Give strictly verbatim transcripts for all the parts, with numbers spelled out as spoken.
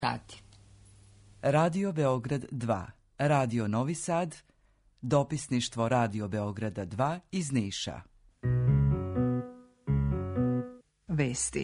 Tati. Radio Beograd dva, Radio Novi Sad, dopisništvo Radio Beograda dva iz Niša. Vesti.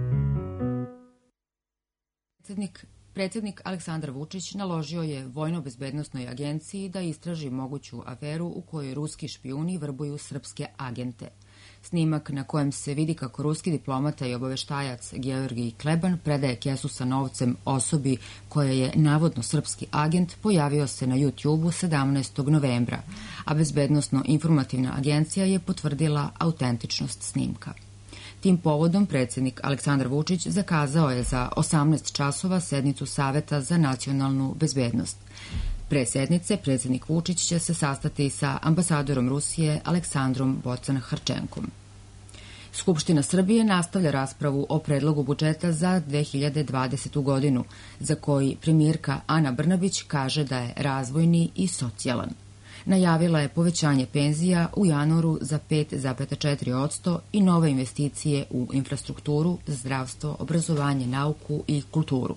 Predsjednik, predsjednik Aleksandar Vučić naložio je Vojno-bezbednosnoj agenciji da istraži moguću aferu u kojoj ruski špijuni vrbuju srpske agente. Snimak na kojem se vidi kako ruski diplomata i obaveštajac Georgij Kleban predaje kesu sa novcem osobi koja je navodno srpski agent pojavio se na YouTube-u sedamnaestog novembra, a Bezbednosno-informativna agencija je potvrdila autentičnost snimka. Tim povodom predsjednik Aleksandar Vučić zakazao je za osamnaest časova sednicu Saveta za nacionalnu bezbednost. Pre sednice predsjednik Vučić će se sastati sa ambasadorom Rusije Aleksandrom Bocan-Harčenkom. Skupština Srbije nastavlja raspravu o predlogu budžeta za dve hiljade dvadesetu godinu, za koji premijerka Ana Brnabić kaže da je razvojni i socijalan. Najavila je povećanje penzija u januaru za pet zarez četiri posto i nove investicije u infrastrukturu, zdravstvo, obrazovanje, nauku i kulturu.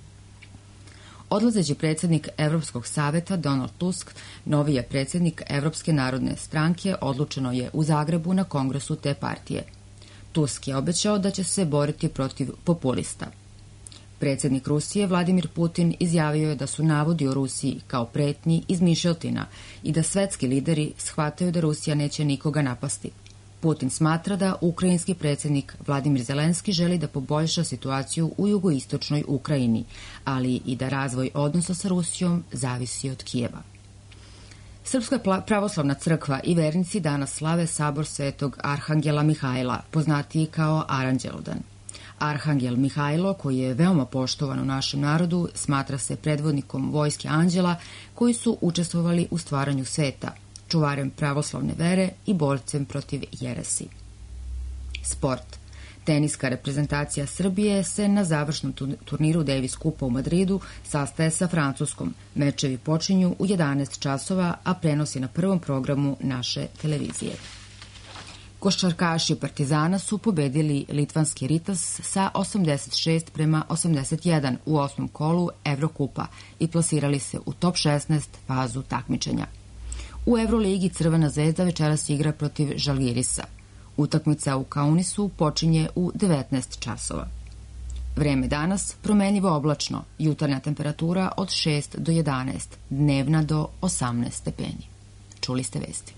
Odlazeći predsjednik Evropskog saveta Donald Tusk, novi je predsjednik Evropske narodne stranke, odlučeno je u Zagrebu na kongresu te partije. Tusk je obećao da će se boriti protiv populista. Predsjednik Rusije Vladimir Putin izjavio je da su navodi o Rusiji kao pretnji izmišljotina i da svetski lideri shvataju da Rusija neće nikoga napasti. Putin smatra da ukrajinski predsjednik Vladimir Zelenski želi da poboljša situaciju u jugoistočnoj Ukrajini, ali i da razvoj odnosa sa Rusijom zavisi od Kijeva. Srpska pravoslavna crkva i vernici danas slave sabor svetog Arhangela Mihajla, poznatiji kao Aranđeldan. Arhangel Mihajlo, koji je veoma poštovan u našem narodu, smatra se predvodnikom vojske anđela koji su učestvovali u stvaranju sveta, čuvarem pravoslavne vere i borcem protiv jeresi. Sport. Teniska reprezentacija Srbije se na završnom turniru Davis Kupa u Madridu sastaje sa Francuskom. Mečevi počinju u jedanaest časova, a prenos je na prvom programu naše televizije. Košarkaši Partizana su pobedili litvanski Ritas sa osamdeset šest prema osamdeset jedan u osmom kolu Evrokupa i plasirali se u top šesnaest fazu takmičenja. U Evroligi Crvena zvezda večeras igra protiv Žalgirisa. Utakmica u Kaunisu počinje u devetnaest časova. Vreme danas promenljivo oblačno, jutarnja temperatura od šest do jedanaest, dnevna do osamnaest stepeni. Čuli ste vesti.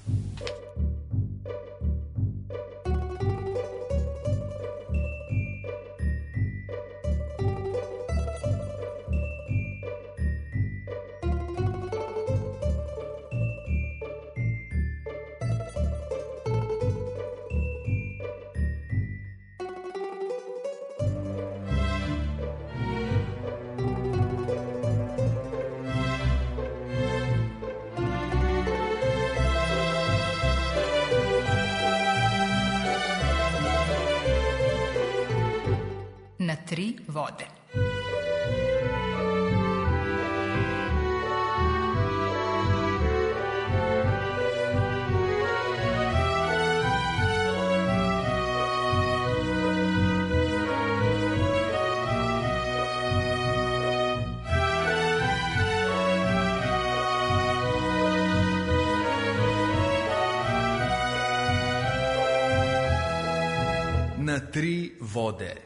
Na tri vode. Na tri vode.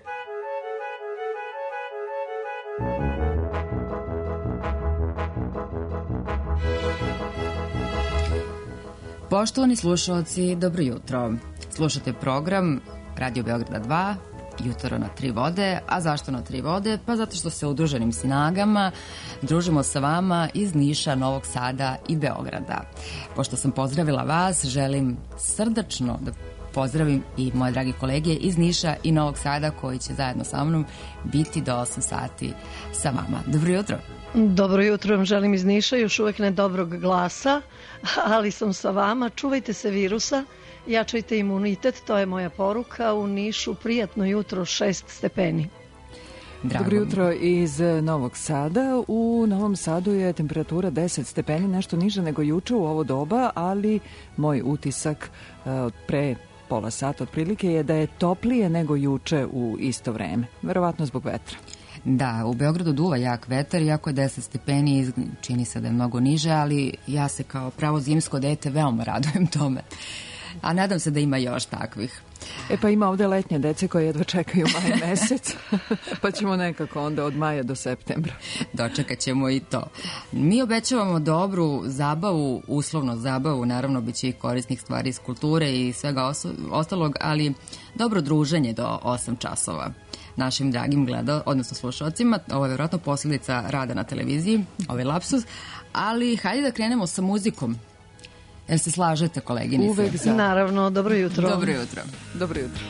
Poštovani slušalci, dobro jutro. Slušate program Radio Beograda dva, jutro na tri vode. A zašto na tri vode? Pa zato što se udruženim snagama družimo sa vama iz Niša, Novog Sada i Beograda. Pošto sam pozdravila vas, želim srdačno da pozdravim i moje dragi kolege iz Niša i Novog Sada koji će zajedno sa mnom biti do osam sati sa vama. Dobro jutro. Dobro jutro vam želim iz Niša, još uvek ne dobrog glasa, ali sam sa vama. Čuvajte se virusa, jačajte imunitet, to je moja poruka. U Nišu prijatno jutro, šest stepeni. Drago. Dobro jutro iz Novog Sada. U Novom Sadu je temperatura deset stepeni, nešto niža nego juče u ovo doba, ali moj utisak od pre pola sata otprilike je da je toplije nego juče u isto vreme, verovatno zbog vetra. Da, u Beogradu duva jak vetar, iako je deset stepeni, čini se da je mnogo niže, ali ja se kao pravo zimsko dete veoma radujem tome. A nadam se da ima još takvih. E pa ima ovde letnje dece koje jedva čekaju maj mesec, pa ćemo nekako onda od maja do septembra. Dočekat ćemo i to. Mi obećavamo dobru zabavu, uslovno zabavu, naravno bit će i korisnih stvari iz kulture i svega oso- ostalog, ali dobro druženje do osam časova. Našim dragim gleda, odnosno slušalcima, ovo je vjerojatno posljedica rada na televiziji, ovaj lapsus, ali hajde da krenemo sa muzikom. Jel se slažete, koleginice? Uvek za. Naravno, dobro jutro. Dobro jutro. Dobro jutro.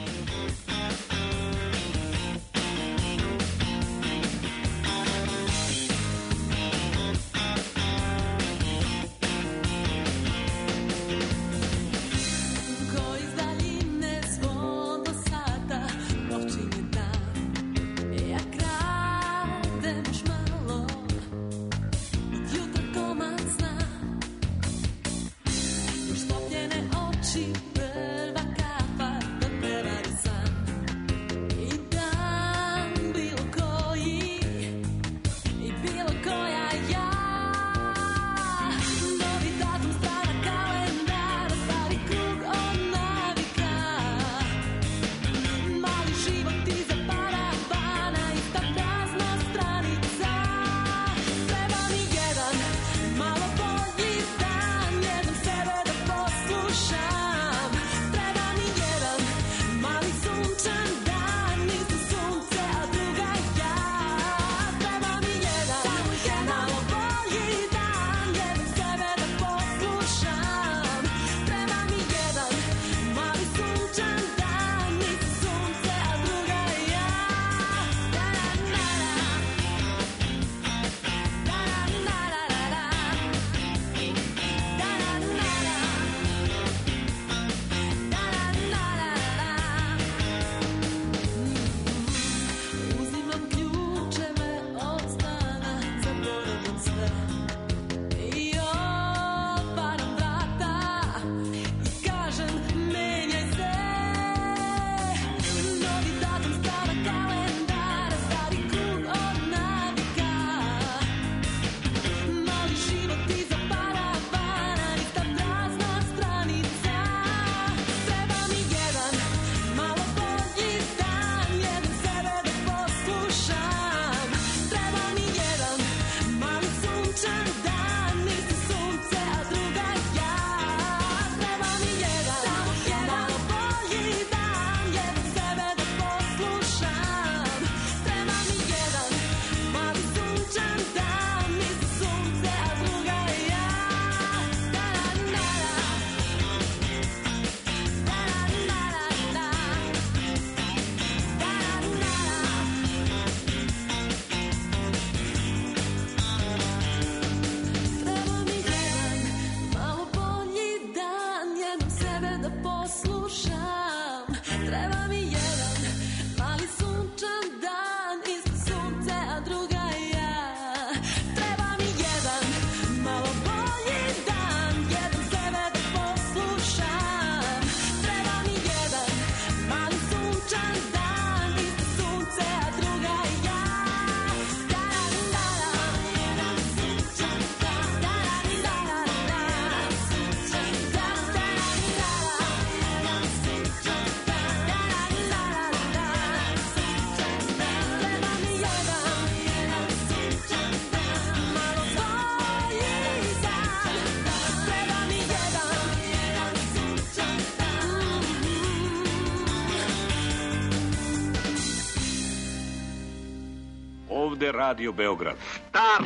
Ovde Radio Beograd. Stop!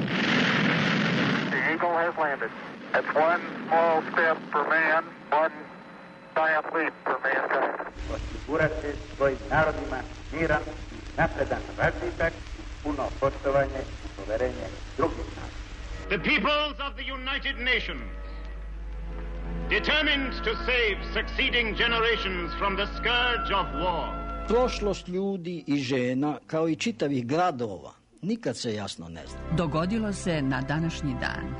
The Eagle has landed. That's one small step for man, one giant leap for mankind. Osigurati svojim narodima miran, napredan razvitak, puno poštovanje i poverenje drugih naroda. The peoples of the United Nations, determined to save succeeding generations from the scourge of war. Prošlost ljudi i žena, kao i čitavih gradova, nikad se jasno ne zna. Dogodilo se na današnji dan.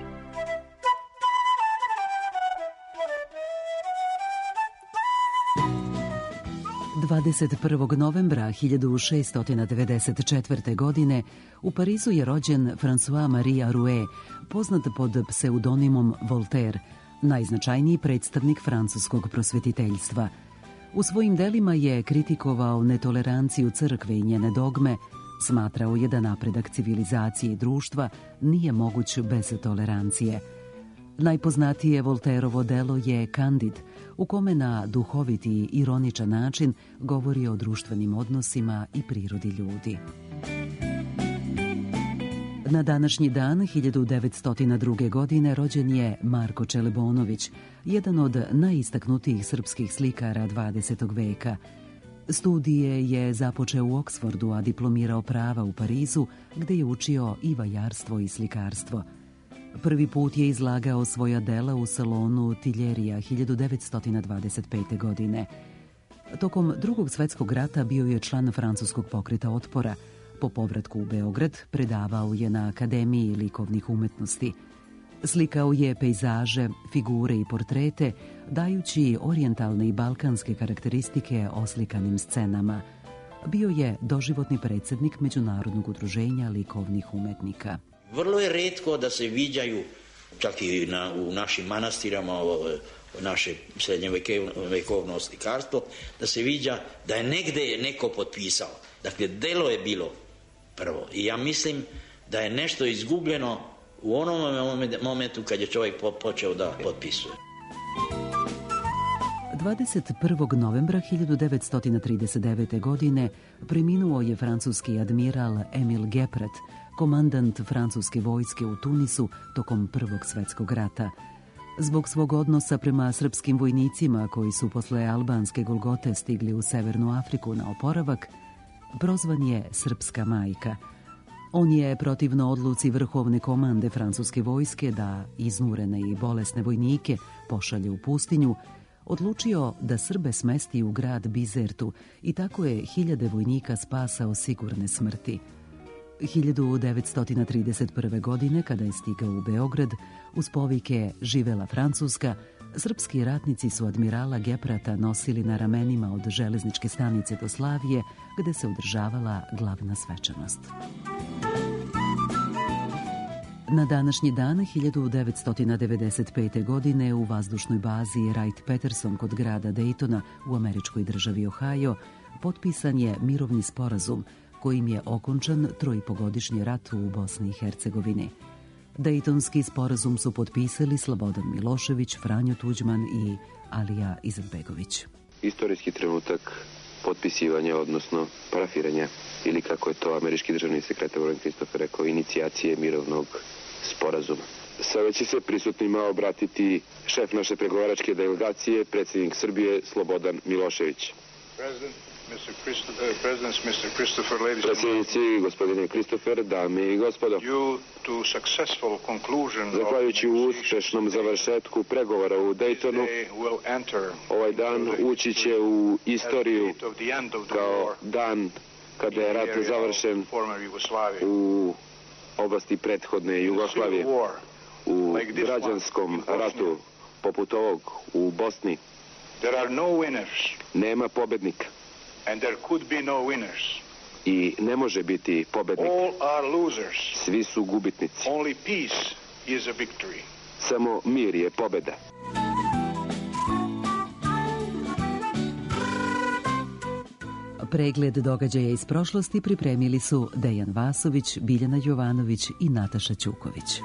dvadeset prvog novembra hiljadu šeststo devedeset četvrte. godine u Parizu je rođen François Marie Arouet, poznat pod pseudonimom Voltaire, najznačajniji predstavnik francuskog prosvetiteljstva. U svojim delima je kritikovao netoleranciju crkve i njene dogme, smatrao je da napredak civilizacije i društva nije moguć bez tolerancije. Najpoznatije Voltaireovo delo je Candide, u kome na duhovit i ironičan način govori o društvenim odnosima i prirodi ljudi. Na današnji dan hiljadu devetsto druge. godine rođen je Marko Čelebonović, jedan od najistaknutijih srpskih slikara dvadesetog veka. Studije je započeo u Oksfordu, a diplomirao prava u Parizu, gde je učio i vajarstvo i slikarstvo. Prvi put je izlagao svoja dela u salonu Tiljerija hiljadu devetsto dvadeset pete. godine. Tokom Drugog svetskog rata bio je član francuskog pokreta otpora. Po povratku u Beograd predavao je na Akademiji likovnih umetnosti. Slikao je pejzaže, figure i portrete, dajući orijentalne i balkanske karakteristike oslikanim scenama. Bio je doživotni predsjednik Međunarodnog udruženja likovnih umetnika. Vrlo je retko da se viđaju, čak i na, u našim manastirama, naše srednjevekovno slikarstvo, da se viđa da je negde neko potpisao. Dakle, delo je bilo prvo. I ja mislim da je nešto izgubljeno u onom momentu kad je čovjek počeo da potpisuje. dvadeset prvog novembra hiljadu devetsto trideset devete. godine preminuo je francuski admiral Emil Gepret, komandant francuske vojske u Tunisu tokom Prvog svetskog rata. Zbog svog odnosa prema srpskim vojnicima koji su posle albanske Golgote stigli u Severnu Afriku na oporavak, prozvan je Srpska majka. On je protivno odluci vrhovne komande francuske vojske da iznurene i bolesne vojnike pošalje u pustinju, odlučio da Srbe smesti u grad Bizertu i tako je hiljade vojnika spasao sigurne smrti. hiljadu devetsto trideset prve. godine, kada je stigao u Beograd, uz povike "Živela Francuska", srpski ratnici su admirala Geprata nosili na ramenima od železničke stanice do Slavije, gde se održavala glavna svečanost. Na današnji dan hiljadu devetsto devedeset pete. godine u vazdušnoj bazi Wright-Patterson kod grada Daytona u američkoj državi Ohio potpisan je mirovni sporazum kojim je okončan trojipogodišnji rat u Bosni i Hercegovini. Dejtonski sporazum su potpisali Slobodan Milošević, Franjo Tuđman i Alija Izetbegović. Istorijski trenutak potpisivanja, odnosno parafiranja, ili kako je to američki državni sekretar Warren Christopher rekao, inicijacije mirovnog sporazuma. Sada će se prisutnima obratiti šef naše pregovaračke delegacije, predsjednik Srbije Slobodan Milošević. Predsjednici, gospodine Christopher, dame i gospodo, zahvaljujući uspešnom završetku pregovora u Daytonu, ovaj dan ući će u istoriju kao dan kada je rat završen u oblasti prethodne Jugoslavije. U građanskom ratu poput ovog u Bosni nema pobednika. And there could be no winners. I ne može biti pobednik. All are losers. Svi su gubitnici. Only peace is a victory. Samo mir je pobeda. Pregled događaja iz prošlosti pripremili su Dejan Vasović, Biljana Jovanović i Nataša Ćuković.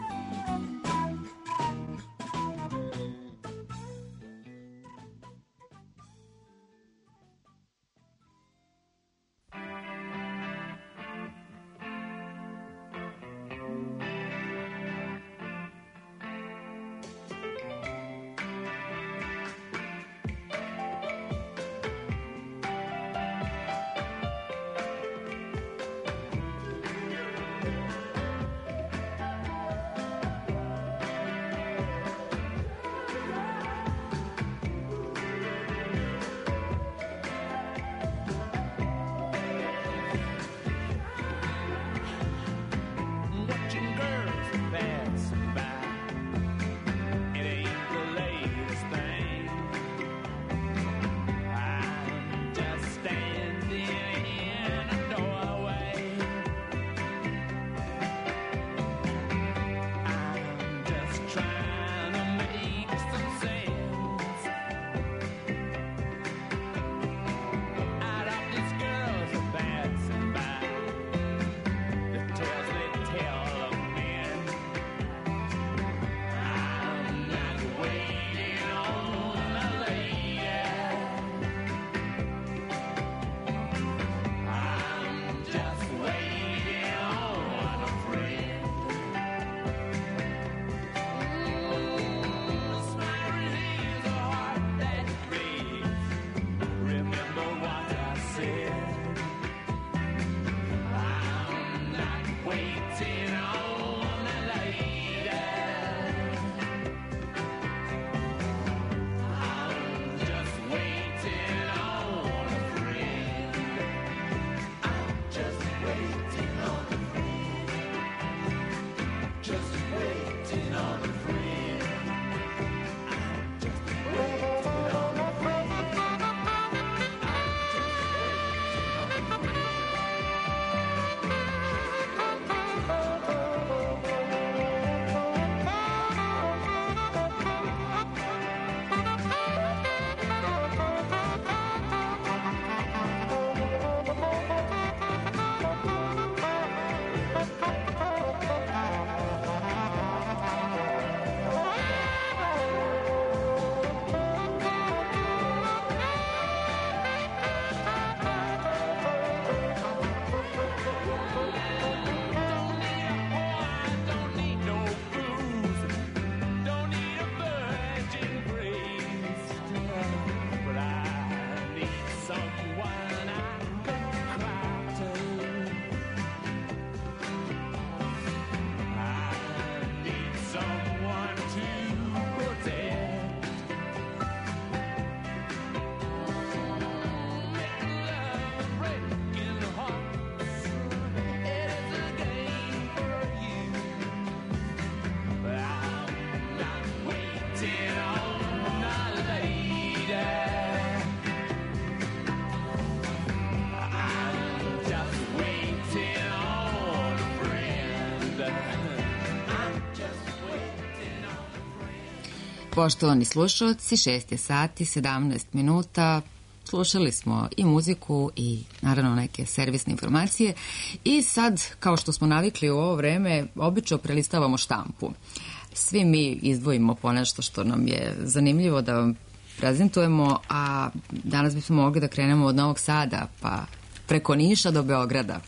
Poštovani slušalci, šest je sati, sedamnaest minuta, slušali smo i muziku i naravno neke servisne informacije i sad, kao što smo navikli u ovo vreme, obično prelistavamo štampu. Svi mi izdvojimo po nešto što nam je zanimljivo da vam prezentujemo, a danas bismo mogli da krenemo od Novog Sada, pa preko Niša do Beograda.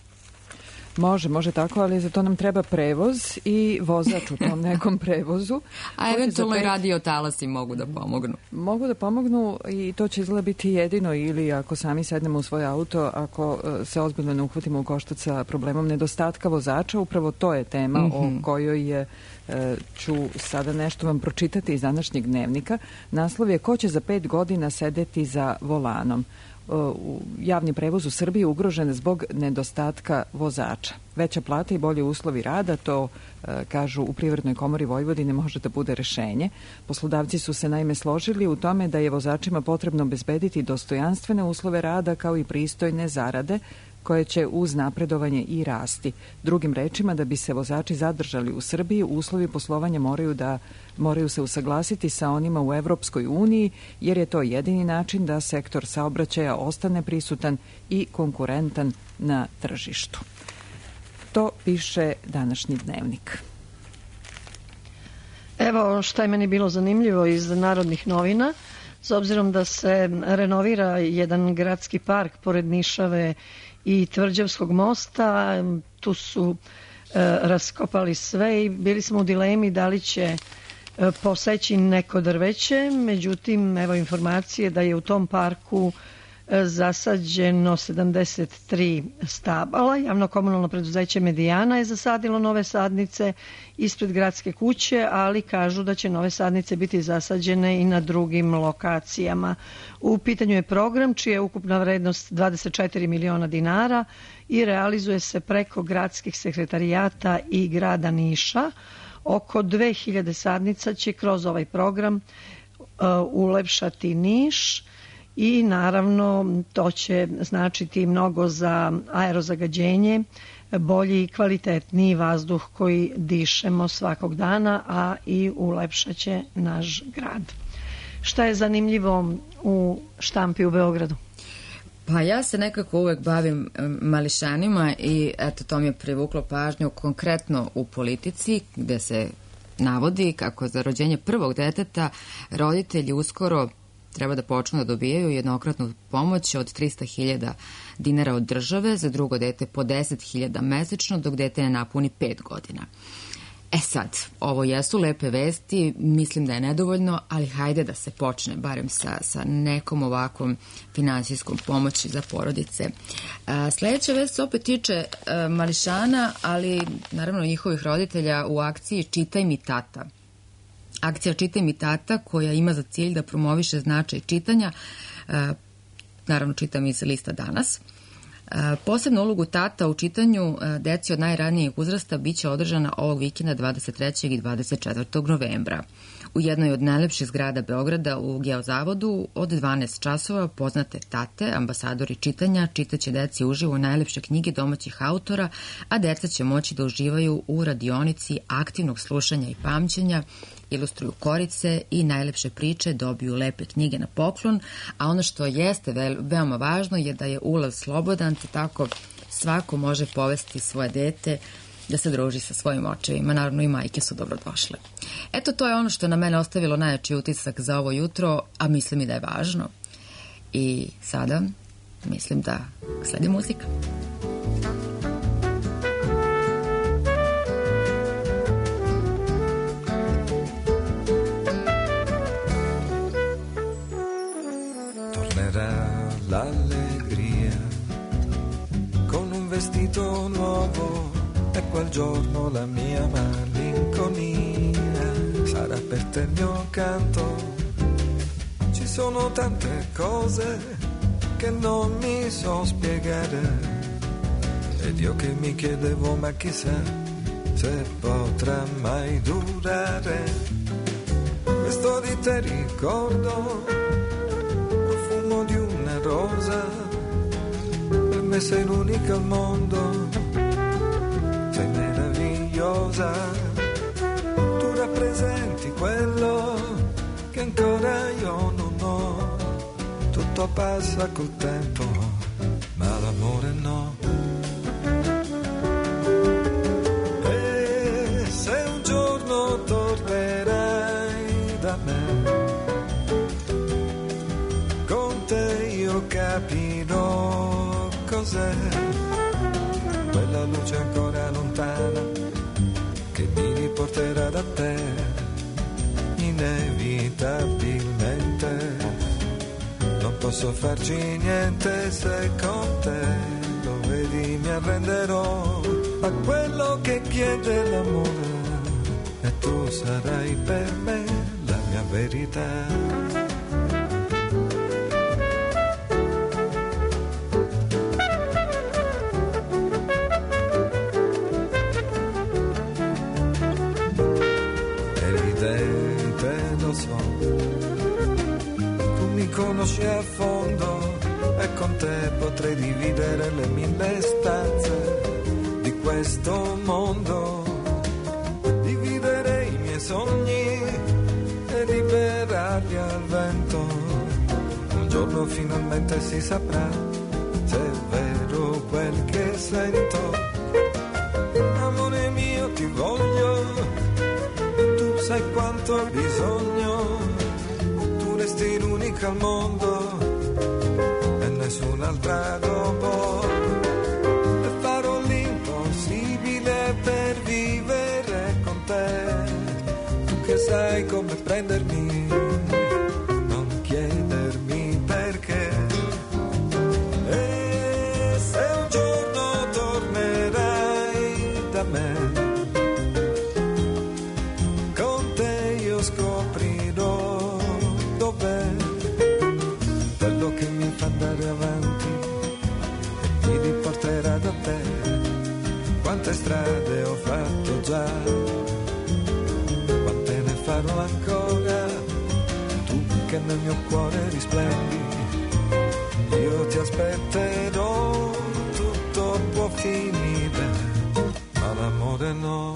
Može, može tako, ali za to nam treba prevoz i vozač u tom nekom prevozu. A eventualno pet... i radio talasi mogu da pomognu. Mogu da pomognu i to će izgleda biti jedino ili ako sami sednemo u svoj auto, ako se ozbiljno ne uhvatimo u koštac sa problemom nedostatka vozača, upravo to je tema mm-hmm. o kojoj je ću sada nešto vam pročitati iz današnjeg dnevnika. Naslov je Ko će za pet godina sedeti za volanom? Javni prevoz u Srbiji ugrožen zbog nedostatka vozača. Veća plata i bolji uslovi rada, to e, kažu u Privrednoj komori Vojvodine, može da bude rešenje. Poslodavci su se naime složili u tome da je vozačima potrebno obezbediti dostojanstvene uslove rada kao i pristojne zarade koje će uz napredovanje i rasti. Drugim rečima, da bi se vozači zadržali u Srbiji, uslovi poslovanja moraju da moraju se usaglasiti sa onima u Evropskoj uniji, jer je to jedini način da sektor saobraćaja ostane prisutan i konkurentan na tržištu. To piše današnji dnevnik. Evo šta je meni bilo zanimljivo iz Narodnih novina. S obzirom da se renovira jedan gradski park pored Nišave i Tvrđavskog mosta, tu su e, raskopali sve i bili smo u dilemi da li će e, poseći neko drveće, međutim evo informacije da je u tom parku e, zasađeno sedamdeset tri stabala. Javno-komunalno preduzeće Medijana je zasadilo nove sadnice ispred gradske kuće, ali kažu da će nove sadnice biti zasađene i na drugim lokacijama. U pitanju je program čija je ukupna vrednost dvadeset četiri miliona dinara i realizuje se preko gradskih sekretarijata i grada Niša. Oko dve hiljade sadnica će kroz ovaj program uh, ulepšati Niš i naravno to će značiti mnogo za aerozagađenje, bolji i kvalitetniji vazduh koji dišemo svakog dana, a i ulepšaće naš grad. Šta je zanimljivo u štampi u Beogradu? Pa ja se nekako uvek bavim mališanima i eto to mi je privuklo pažnju konkretno u politici gde se navodi kako za rođenje prvog deteta roditelji uskoro treba da počnu da dobijaju jednokratnu pomoć od trista hiljada dinara od države, za drugo dete po deset hiljada mesečno, dok dete ne napuni pet godina. E sad, ovo jesu lepe vesti, mislim da je nedovoljno, ali hajde da se počne barem sa, sa nekom ovakvom finansijskom pomoći za porodice. A, sledeća vest se opet tiče a, mališana, ali naravno njihovih roditelja u akciji Čitaj mi tata. Akcija Čitaj mi tata koja ima za cilj da promoviše značaj čitanja, a, naravno čitam iz lista Danas, Posebna ulogu tata u čitanju deci od najranijeg uzrasta biće održana ovog vikenda dvadeset trećeg i dvadeset četvrtog novembra. U jednoj od najlepših zgrada Beograda u Geozavodu od dvanaest časova poznate tate, ambasadori čitanja, čitaće deci uživo najlepše knjige domaćih autora, a deca će moći da uživaju u radionici aktivnog slušanja i pamćenja, ilustruju korice i najlepše priče, dobiju lepe knjige na poklon, a ono što jeste veoma važno je da je ulaz slobodan, te tako svako može povesti svoje dete da se druži sa svojim očevima. Naravno i majke su dobrodošle. Eto, to je ono što na mene ostavilo najjači utisak za ovo jutro, a mislim i da je važno. I sada mislim da sledi muzika. Tornerà l'allegria con un vestito nuovo e quel giorno la mia malinconia sarà per te il mio canto. Ci sono tante cose che non mi so spiegare ed io che mi chiedevo ma chissà se potrà mai durare questo di te ricordo, profumo di una rosa, per me sei l'unica al mondo, sei meravigliosa, tu rappresenti quello che ancora io non ho, tutto passa col tempo, ma l'amore no. E se un giorno tornerai da me, con te io capirò cos'è quella luce ancora lontana che mi riporterà da te inevitabilmente. Non posso farci niente se con te lo vedi mi arrenderò a quello che chiede l'amore e tu sarai per me la mia verità. Conosci a fondo e con te potrei dividere le mille stanze di questo mondo, dividere i miei sogni e liberarli al vento. Un giorno finalmente si saprà se è vero quel che sento. Amore mio ti voglio, tu sai quanto ho bisogno, resti l'unica al mondo e nessun'altra dopo, e farò l'impossibile per vivere con te, tu che sai come prendermi, non chiedermi perché. E se un giorno tornerai da me, con te io scoprirò quello che mi fa andare avanti e mi riporterà da te. Quante strade ho fatto già, quante ne farò ancora, tu che nel mio cuore risplendi, io ti aspetterò, tutto può finire, ma l'amore no.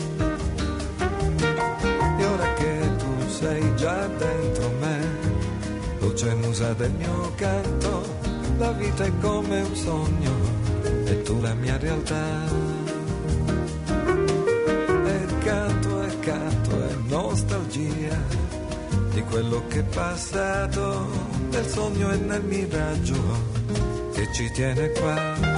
E ora che tu sei già dentro me, luce musa del mio canto, la vita è come un sogno e tu la mia realtà. E canto e canto è nostalgia di quello che è passato, nel sogno e nel miraggio che ci tiene qua.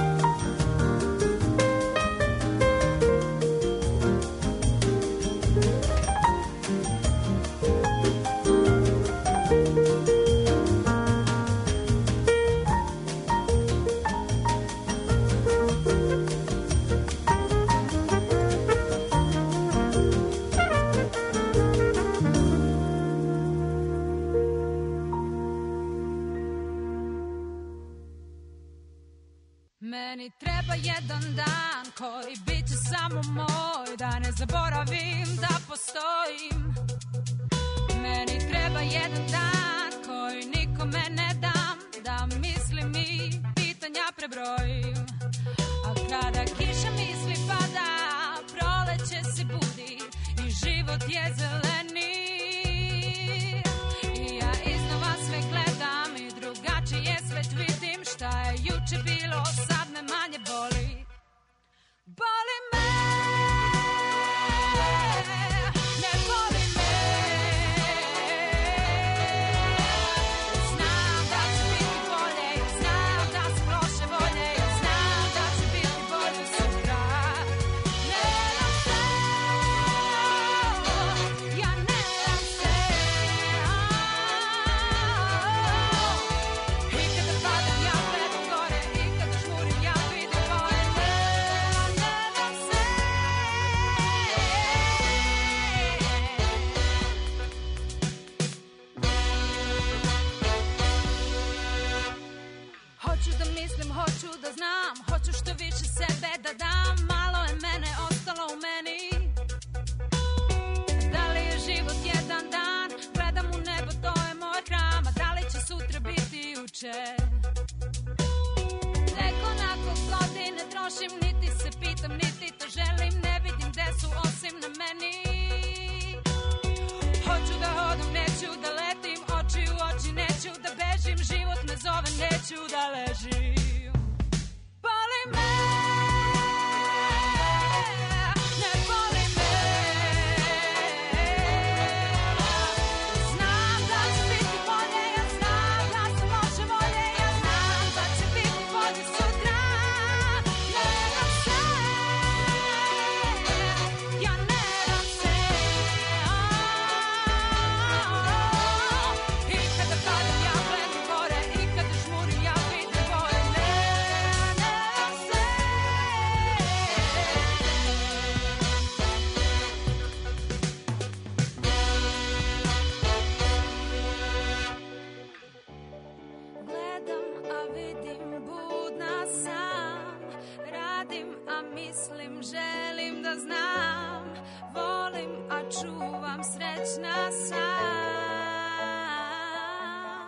jedan dan koji bit će samo moj, da ne zaboravim da postojim. Meni treba jedan dan koji nikome ne dam, da mislim i pitanja prebrojim. A kada kiša misli pada, proleće se budi i život je zeleni. I ja iznova sve gledam i drugačije svet vidim. Šta je juče bilo, sad me manje boli. Boli me, ne boli me. Znam da će biti bolje, znam da sam loše volje, znam da će biti bolje sutra. Ne dam se, ja ne dam se. I kada padam ja gledam gore, i kada žmurim ja vidim boje. Ne, ne dam se. Hoću da mislim, hoću da znam, hoću što više sebe da dam. Malo je mene ostalo u meni. Da li je život jedan dan, gledam u nebo, to je moj hram. A da li će sutra biti juče? Nekoliko godine trošim, niti se pitam, niti to želim. Ne vidim gde su osim na meni. Hoću da hodam, neću da letim, oči u oči, neću da bežim. Život me zove, neću da ležim. Boli me, ne boli me. Znam da će biti bolje, ja znam da sam loše volje, ja znam da će biti bolje sutra. Ne dam se, ja ne dam se. I kada padam ja gledam gore, i kada žmurim ja vidim boje. Ne, ne dam se. Gledam, a vidim, budna sam. Radim, a mislim, želim da znam. Volim, a čuvam, srećna sam.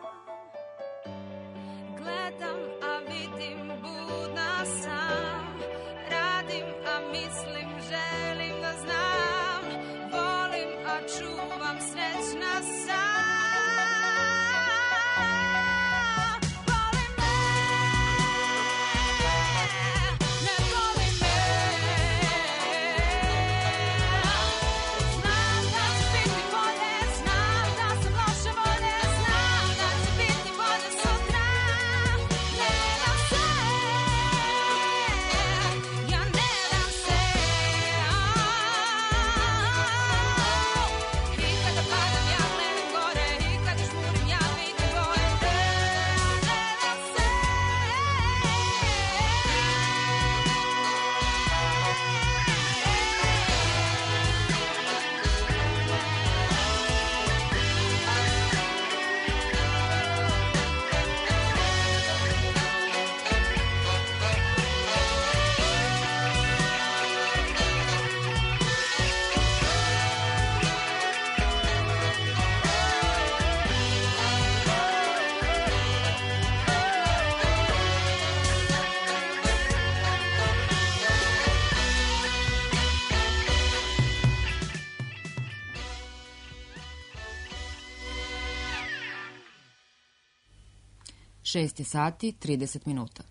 Gledam, a vidim, budna sam. Radim, a mislim, želim da znam. Volim, a čuvam, srećna sam. Boli me, ne boli me. Znam da će biti bolje, znam da sam loše volje, znam da će biti bolje sutra. Ne dam se, ja ne dam se. I kada padam ja gledam gore, i kada žmurim ja vidim boje. Ne, ne dam se. šest je sati, trideset minuta.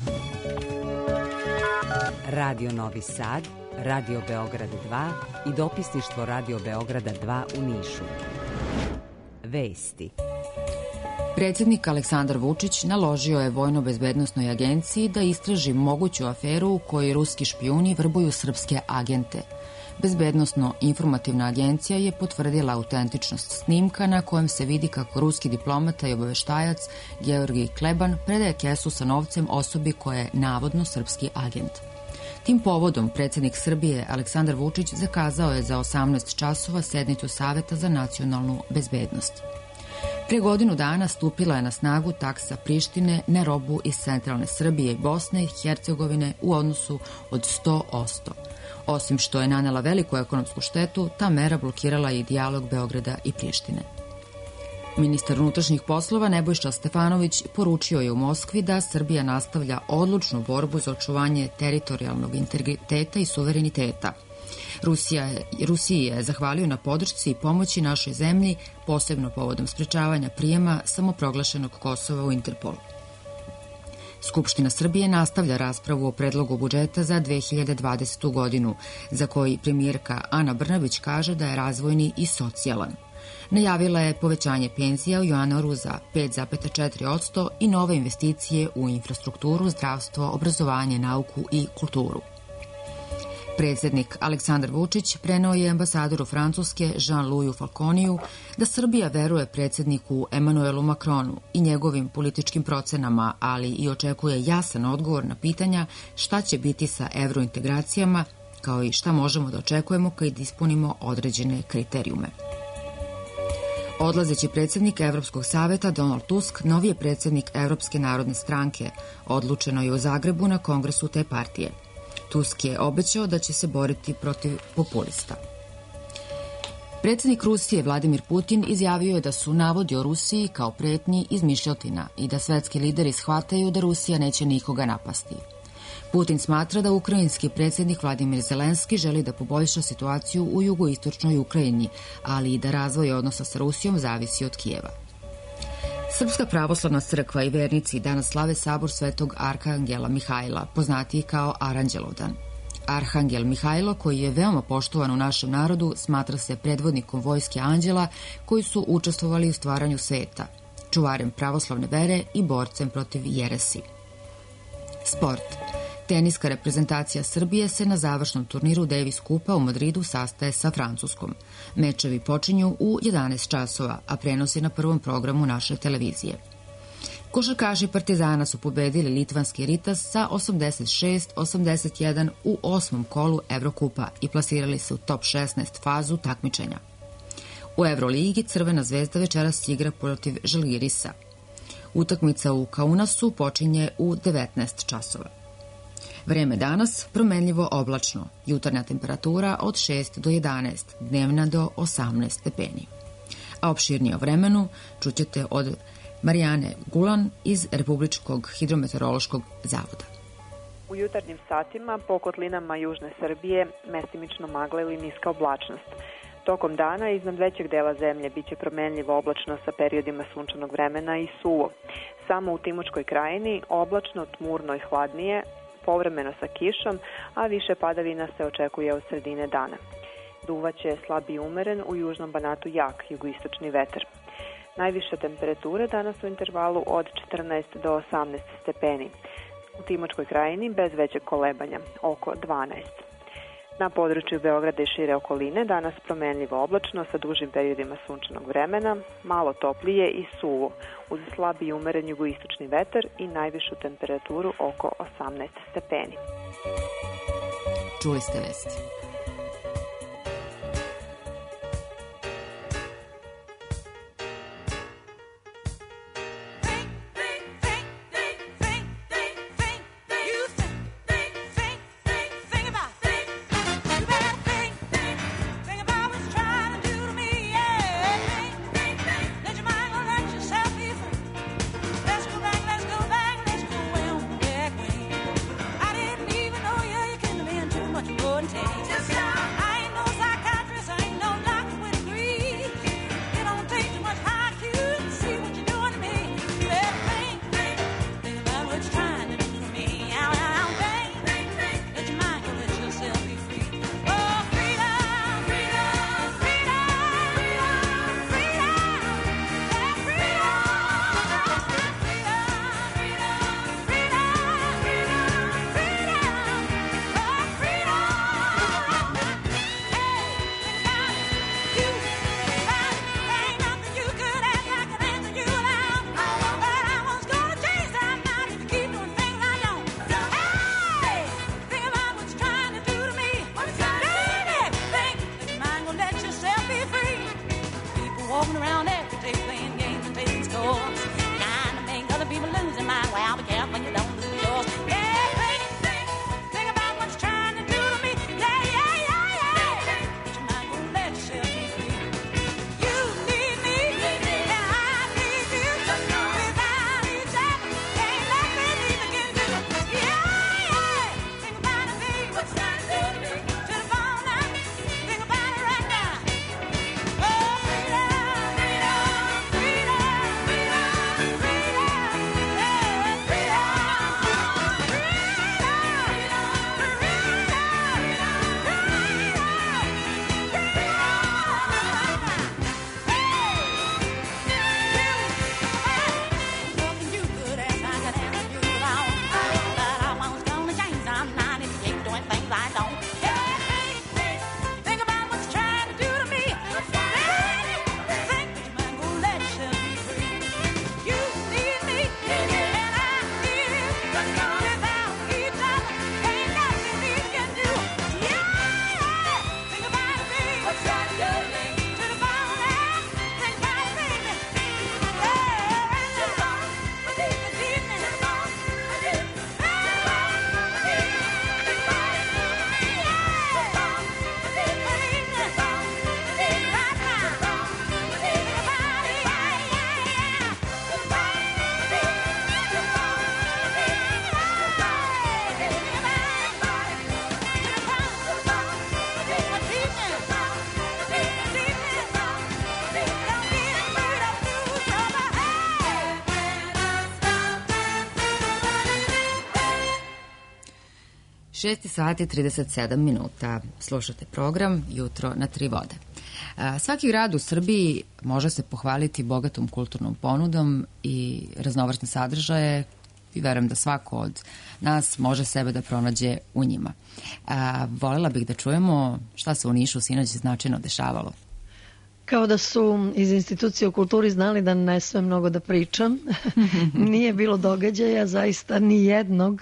Radio Novi Sad, Radio Beograd dva i dopisništvo Radio Beograda dva u Nišu. Vesti. Predsjednik Aleksandar Vučić naložio je Vojno-bezbednosnoj agenciji da istraži moguću aferu u kojoj ruski špijuni vrbuju srpske agente. Bezbednosno-informativna agencija je potvrdila autentičnost snimka na kojem se vidi kako ruski diplomata i obaveštajac Georgij Kleban predaje kesu sa novcem osobi koja je navodno srpski agent. Tim povodom predsjednik Srbije Aleksandar Vučić zakazao je za osamnaest časova sednicu Saveta za nacionalnu bezbednost. Pre godinu dana stupila je na snagu taksa Prištine na robu iz centralne Srbije i Bosne i Hercegovine u odnosu od sto posto. Osim što je nanela veliku ekonomsku štetu, ta mera blokirala i dijalog Beograda i Prištine. Ministar unutrašnjih poslova Nebojša Stefanović poručio je u Moskvi da Srbija nastavlja odlučnu borbu za očuvanje teritorijalnog integriteta i suvereniteta. Rusija je, Rusiji je zahvalio na podršci i pomoći našoj zemlji, posebno povodom sprečavanja prijema samoproglašenog Kosova u Interpol. Skupština Srbije nastavlja raspravu o predlogu budžeta za dve hiljade dvadesetu godinu, za koji premijerka Ana Brnabić kaže da je razvojni i socijalan. Najavila je povećanje penzija u januaru za pet zarez četiri posto i nove investicije u infrastrukturu, zdravstvo, obrazovanje, nauku i kulturu. Predsjednik Aleksandar Vučić preneo je ambasadoru Francuske Jean-Louisu Falconiju da Srbija veruje predsjedniku Emanuelu Macronu i njegovim političkim procenama, ali i očekuje jasan odgovor na pitanja šta će biti sa evrointegracijama, kao i šta možemo da očekujemo kad ispunimo određene kriterijume. Odlazeći predsjednik Evropskog saveta Donald Tusk, novi je predsjednik Evropske narodne stranke, odlučeno je u Zagrebu na kongresu te partije. Tusk je obećao da će se boriti protiv populista. Predsjednik Rusije Vladimir Putin izjavio je da su navodi o Rusiji kao pretnji izmišljotina i da svetski lideri shvataju da Rusija neće nikoga napasti. Putin smatra da ukrajinski predsjednik Vladimir Zelenski želi da poboljša situaciju u jugoistočnoj Ukrajini, ali i da razvoj odnosa sa Rusijom zavisi od Kijeva. Srpska pravoslavna crkva i vernici danas slave sabor svetog Arhangela Mihajla, poznatiji kao Aranđelovdan. Arhangel Mihajlo, koji je veoma poštovan u našem narodu, smatra se predvodnikom vojske anđela koji su učestvovali u stvaranju sveta, čuvarem pravoslavne vere i borcem protiv jeresi. Sport. Teniska reprezentacija Srbije se na završnom turniru Davis Kupa u Madridu sastaje sa Francuskom. Mečevi počinju u jedanaest časova, a prenos je na prvom programu naše televizije. Košarkaši Partizana su pobedili litvanski Ritas sa osamdeset šest osamdeset jedan u osmom kolu Evrokupa i plasirali se u top šesnaest fazu takmičenja. U Evroligi Crvena zvezda večeras igra protiv Žalgirisa. Utakmica u Kaunasu počinje u devetnaest časova. Vreme danas promenljivo oblačno, jutarnja temperatura od šest do jedanaest, dnevna do osamnaest stepeni. A opširnije o vremenu čućete od Marijane Gulan iz Republičkog hidrometeorološkog zavoda. U jutarnjim satima po kotlinama južne Srbije mestimično magla ili niska oblačnost. Tokom dana iznad većeg dela zemlje biće promenljivo oblačno sa periodima sunčanog vremena i suvo. Samo u Timočkoj krajini oblačno, tmurno i hladnije, povremeno sa kišom, a više padavina se očekuje od sredine dana. Duvaće slab i umeren, u južnom Banatu jak jugoistočni vetar. Najviša temperatura danas u intervalu od četrnaest do osamnaest stepeni. U Timočkoj krajini bez većeg kolebanja, oko dvanaest. Na području Beograda i šire okoline danas promenljivo oblačno sa dužim periodima sunčanog vremena, malo toplije i suvo, uz slab i umeren jugoistočni vetar i najvišu temperaturu oko osamnaest stepeni. Čuli ste vesti. Just šest sati trideset sedam minuta. Slušate program Jutro na tri vode. Svaki grad u Srbiji može se pohvaliti bogatom kulturnom ponudom i raznovrsne sadržaje i verujem da svako od nas može sebe da pronađe u njima. Volela bih da čujemo šta se u Nišu sinoć značajno dešavalo. Kao da su iz institucije u kulturi znali da ne sve mnogo da pričam. Nije bilo događaja, zaista ni jednog.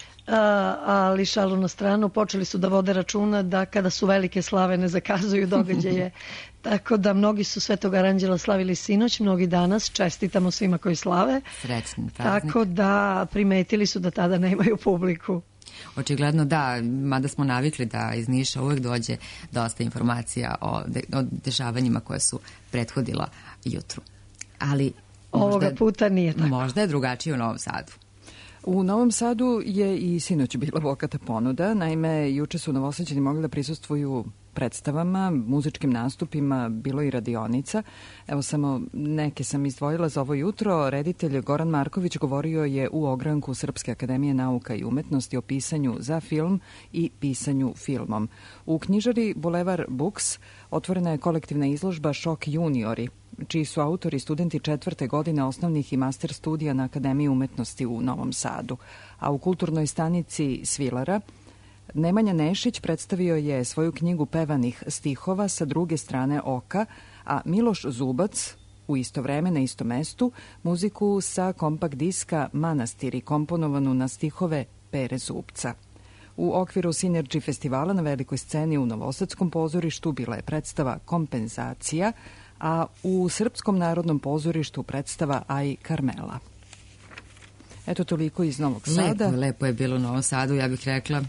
Ali šalu na stranu, počeli su da vode računa da kada su velike slave ne zakazuju događaje. Tako da mnogi su Svetog Aranđela slavili sinoć, mnogi danas, čestitamo svima koji slave. Srećni praznik. Tako da primetili su da tada nemaju publiku. Očigledno da, mada smo navikli da iz Niša uvek dođe dosta informacija o, de, o dešavanjima koje su prethodila jutru. Ali ovoga možda, puta nije tako. Možda je drugačije u Novom Sadu. U Novom Sadu je i sinoć bila bogata ponuda. Naime, juče su Novosađani mogli da prisustvuju predstavama, muzičkim nastupima, bilo i radionica. Evo samo neke sam izdvojila za ovo jutro. Reditelj Goran Marković govorio je u ogranku Srpske akademije nauka i umetnosti o pisanju za film i pisanju filmom. U knjižari Bulevar Books otvorena je kolektivna izložba Šok juniori, čiji su autori studenti četvrte godine osnovnih i master studija na Akademiji umetnosti u Novom Sadu. A u kulturnoj stanici Svilara Nemanja Nešić predstavio je svoju knjigu pevanih stihova sa druge strane oka, a Miloš Zubac u isto vreme na istom mestu muziku sa kompakt diska Manastiri komponovanu na stihove Pere Zubca. U okviru Synergy festivala na velikoj sceni u Novosadskom pozorištu bila je predstava Kompenzacija, a u Srpskom narodnom pozorištu predstava Aj Karmela. Eto toliko iz Novog Sada. Lepo, lepo je bilo u Novom Sadu, ja bih rekla.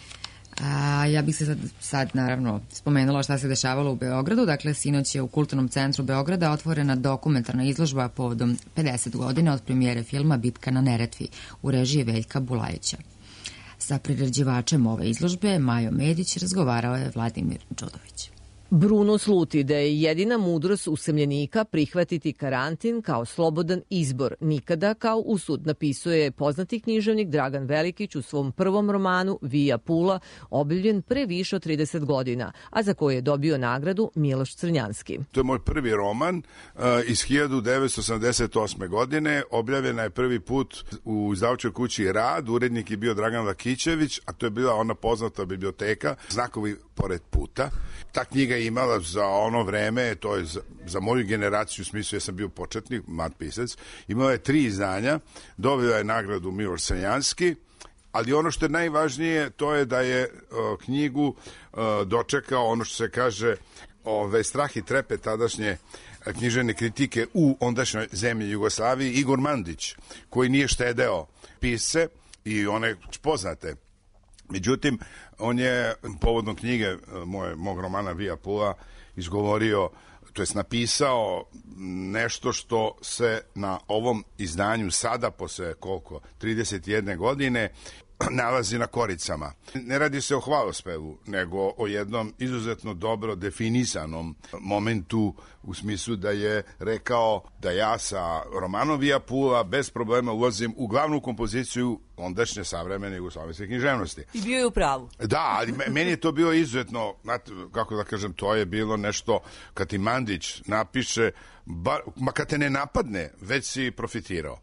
A, ja bih se sad, sad naravno spomenula šta se dešavalo u Beogradu. Dakle, sinoć je u Kulturnom centru Beograda otvorena dokumentarna izložba povodom pedeset godina od premijere filma Bitka na Neretvi u režiji Veljka Bulajića. Sa priređivačem ove izložbe, Majo Medić, razgovarao je Vladimir Đudović. Bruno sluti da je jedina mudrost usemljenika prihvatiti karantin kao slobodan izbor, nikada kao usud, napisuje poznati književnik Dragan Velikić u svom prvom romanu Vija Pula, objavljen pre više od trideset godina, a za koji je dobio nagradu Miloš Crnjanski. To je moj prvi roman uh, iz hiljadu devetsto osamdeset osme. godine, objavljena je prvi put u izdavačkoj kući Rad, urednik je bio Dragan Lakićević, a to je bila ona poznata biblioteka Znakovi pored puta. Ta knjiga je imala za ono vreme, to je za, za moju generaciju, u smislu ja sam bio početnik, mlad pisac, imala je tri izdanja, dobila je nagradu Miloš Crnjanski, ali ono što je najvažnije, to je da je uh, knjigu uh, dočekao ono što se kaže ove, strah i trepet tadašnje književne kritike u ondašnjoj zemlji Jugoslaviji, Igor Mandić, koji nije štedeo pisce i one poznate. Međutim, on je povodom knjige moje, mog romana Vija Pula izgovorio, to jest napisao nešto što se na ovom izdanju sada, posle koliko, trideset jedne godine, nalazi na koricama. Ne radi se o hvalospevu, nego o jednom izuzetno dobro definisanom momentu, u smislu da je rekao da ja sa romanom Vija Pula bez problema ulazim u glavnu kompoziciju ondašnje savremene jugoslovenske književnosti. I bio je u pravu. Da, ali meni je to bilo izuzetno, kako da kažem, to je bilo nešto, kad ti Mandić napiše, bar, ma kad te ne napadne, već si profitirao.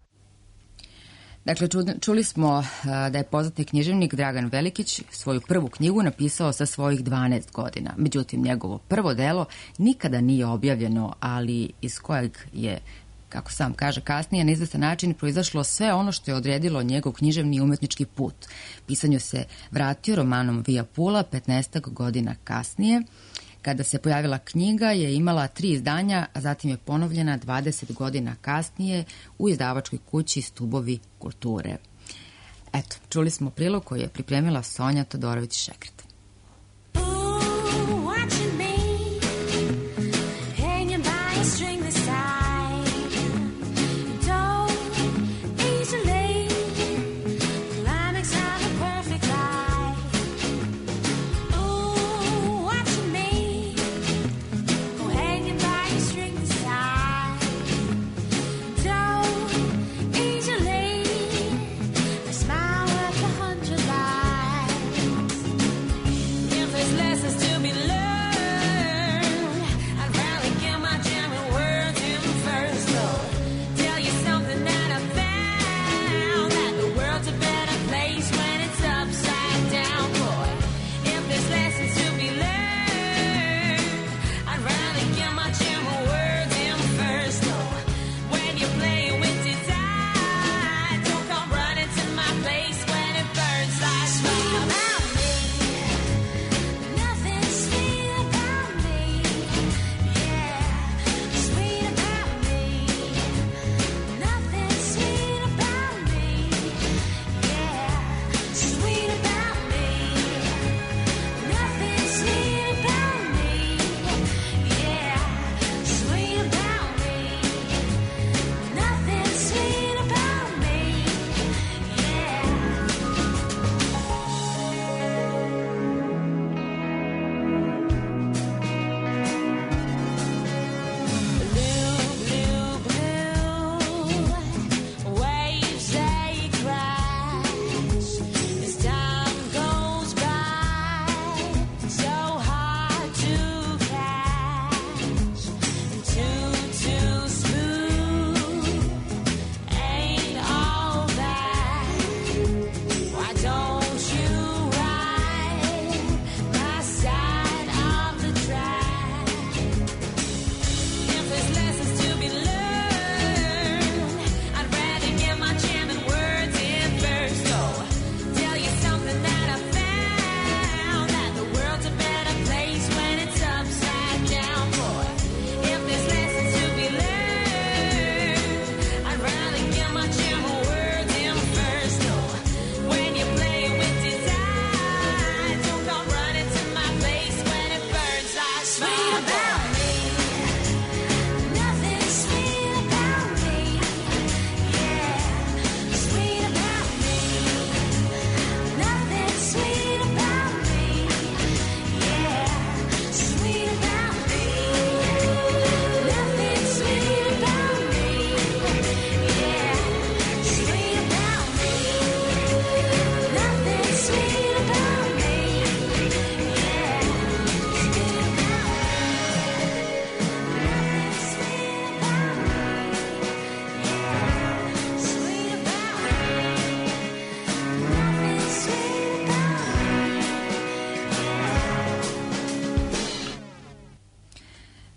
Dakle, čuli smo da je poznati književnik Dragan Velikić svoju prvu knjigu napisao sa svojih dvanaest godina. Međutim, njegovo prvo delo nikada nije objavljeno, ali iz kojeg je, kako sam kaže kasnije, na izvestan način proizašlo sve ono što je odredilo njegov književni i umetnički put. Pisanju se vratio romanom Vija Pula petnaestak godina kasnije. Kada se pojavila knjiga je imala tri izdanja, a zatim je ponovljena dvadeset godina kasnije u izdavačkoj kući Stubovi kulture. Eto, čuli smo prilog koji je pripremila Sonja Todorović-Šekret. Smile at the hundred lights.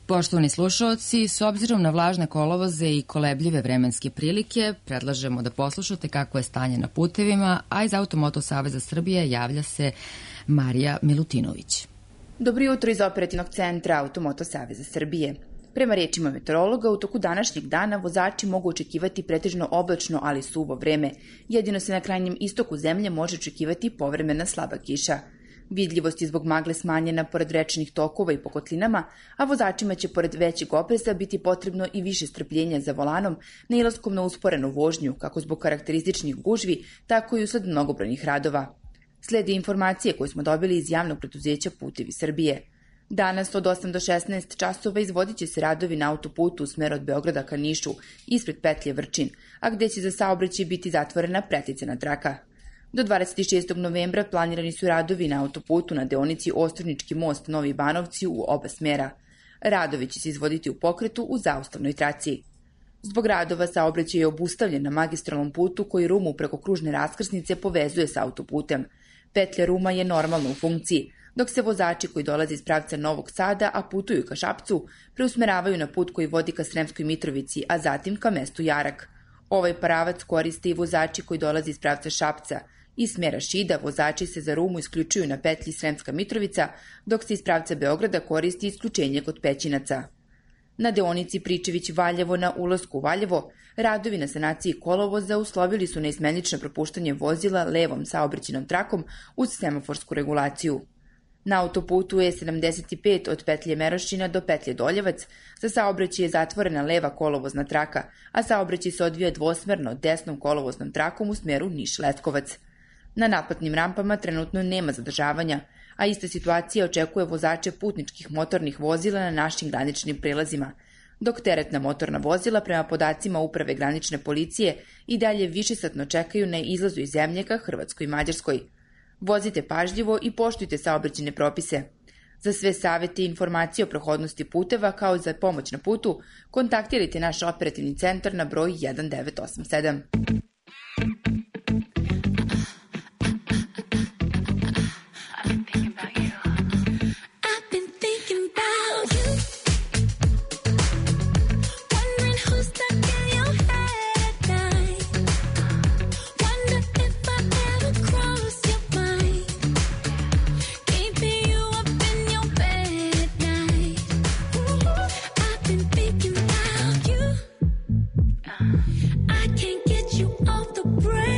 Poštovani slušalci, s obzirom na vlažne kolovoze i kolebljive vremenske prilike, predlažemo da poslušate kako je stanje na putevima, a iz Automoto Saveza Srbije javlja se Marija Milutinović. Dobro jutro iz operativnog centra Automoto Saveza Srbije. Prema rečima meteorologa, u toku današnjeg dana vozači mogu očekivati pretežno oblačno, ali suvo vreme. Jedino se na krajnjem istoku zemlje može očekivati povremena slaba kiša. Vidljivost je zbog magle smanjena pored rečnih tokova i po kotlinama, a vozačima će pored većeg opreza biti potrebno i više strpljenja za volanom, nailaskom na usporenu vožnju, kako zbog karakterističnih gužvi, tako i usled mnogobrojnih radova. Slede informacije koje smo dobili iz javnog preduzeća Putevi Srbije. Danas od osam do šesnaest časova izvodit će se radovi na autoputu u smeru od Beograda ka Nišu, ispred petlje Vrčin, a gde će za saobraćaj biti zatvorena preticena traka. Do dvadeset šestog novembra planirani su radovi na autoputu na deonici Ostrvnički most Novi Banovci u oba smera. Radovi će se izvoditi u pokretu u zaustavnoj traci. Zbog radova saobraćaj je obustavljen na magistralnom putu koji Rumu preko kružne raskrsnice povezuje sa autoputem. Petlja Ruma je normalno u funkciji, dok se vozači koji dolaze iz pravca Novog Sada, a putuju ka Šapcu, preusmeravaju na put koji vodi ka Sremskoj Mitrovici, a zatim ka mestu Jarak. Ovaj pravac koriste i vozači koji dolaze iz pravca Šapca. Iz smera Šida vozači se za Rumu isključuju na petlji Sremska Mitrovica, dok se iz pravca Beograda koristi isključenje kod Pećinaca. Na deonici Pričević-Valjevo na ulasku u Valjevo, radovi na sanaciji kolovoza uslovili su neizmenično propuštanje vozila levom saobraćajnom trakom uz semaforsku regulaciju. Na autoputu E sedamdeset pet od petlje Merošina do petlje Doljevac za saobraćaj je zatvorena leva kolovozna traka, a saobraćaj se odvija dvosmerno desnom kolovoznom trakom u smeru Niš-Leskovac. Na naplatnim rampama trenutno nema zadržavanja, a ista situacija očekuje vozače putničkih motornih vozila na našim graničnim prelazima, dok teretna motorna vozila prema podacima Uprave granične policije i dalje višesatno čekaju na izlazu iz zemlje ka Hrvatskoj i Mađarskoj. Vozite pažljivo i poštujte saobraćajne propise. Za sve savete i informacije o prohodnosti puteva kao i za pomoć na putu, kontaktirajte naš operativni centar na broj jedan devet osam sedam. I can't get you off the break.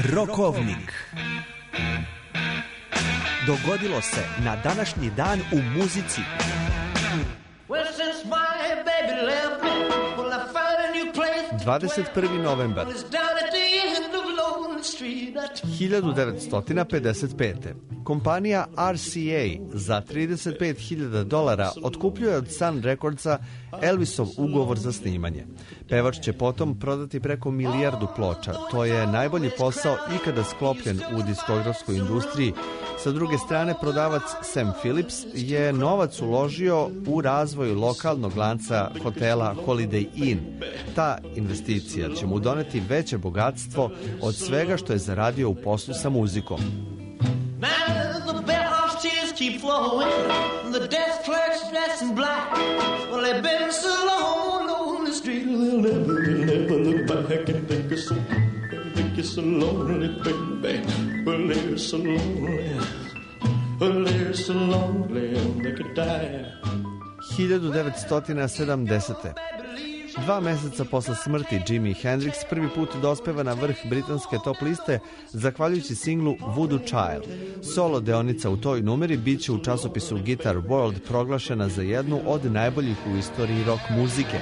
Rokovnik. Dogodilo se na današnji dan u muzici. dvadeset prvi novembar hiljadu devetsto pedeset pete. Kompanija R C A za trideset pet hiljada dolara otkupljuje od Sun Recordsa Elvisov ugovor za snimanje. Pevač će potom prodati preko milijardu ploča. To je najbolji posao ikada sklopljen u diskografskoj industriji. Sa druge strane, prodavac Sam Phillips je novac uložio u razvoj lokalnog lanca hotela Holiday Inn. Ta investicija će mu doneti veće bogatstvo od svega što je zaradio u poslu sa muzikom. Keep flowing, the desk clerks dressed in black. Well, they've been so long on the street, they'll never, never look back and think it's so, think it's so lonely, baby. Well, they're so lonely, well, they're so lonely, they could die. hiljadu devetsto sedamdesete. Dva meseca posle smrti Jimi Hendrix prvi put dospeva na vrh britanske top liste zahvaljujući singlu Voodoo Child. Solo deonica u toj numeri bit će u časopisu Guitar World proglašena za jednu od najboljih u istoriji rock muzike.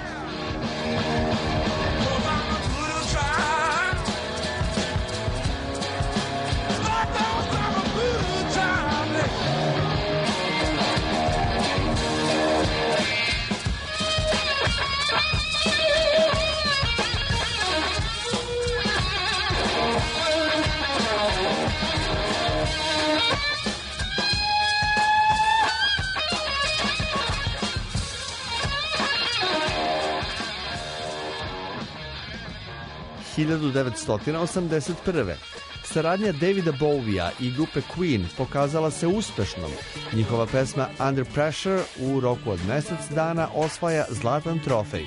hiljadu devetsto osamdeset prve. Saradnja Davida Bowija i grupe Queen pokazala se uspešnom. Njihova pesma Under Pressure u roku od mesec dana osvaja zlatan trofej.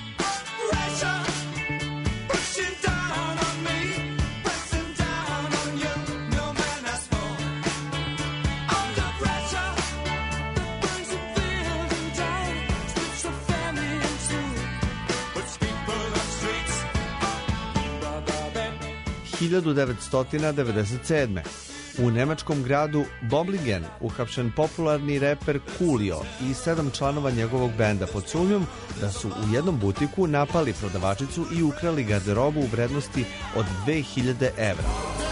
hiljadu devetsto devedeset sedme. U nemačkom gradu Boblingen uhapšen popularni reper Coolio i sedam članova njegovog benda pod sumnjom da su u jednom butiku napali prodavačicu i ukrali garderobu u vrednosti od dve hiljade evra.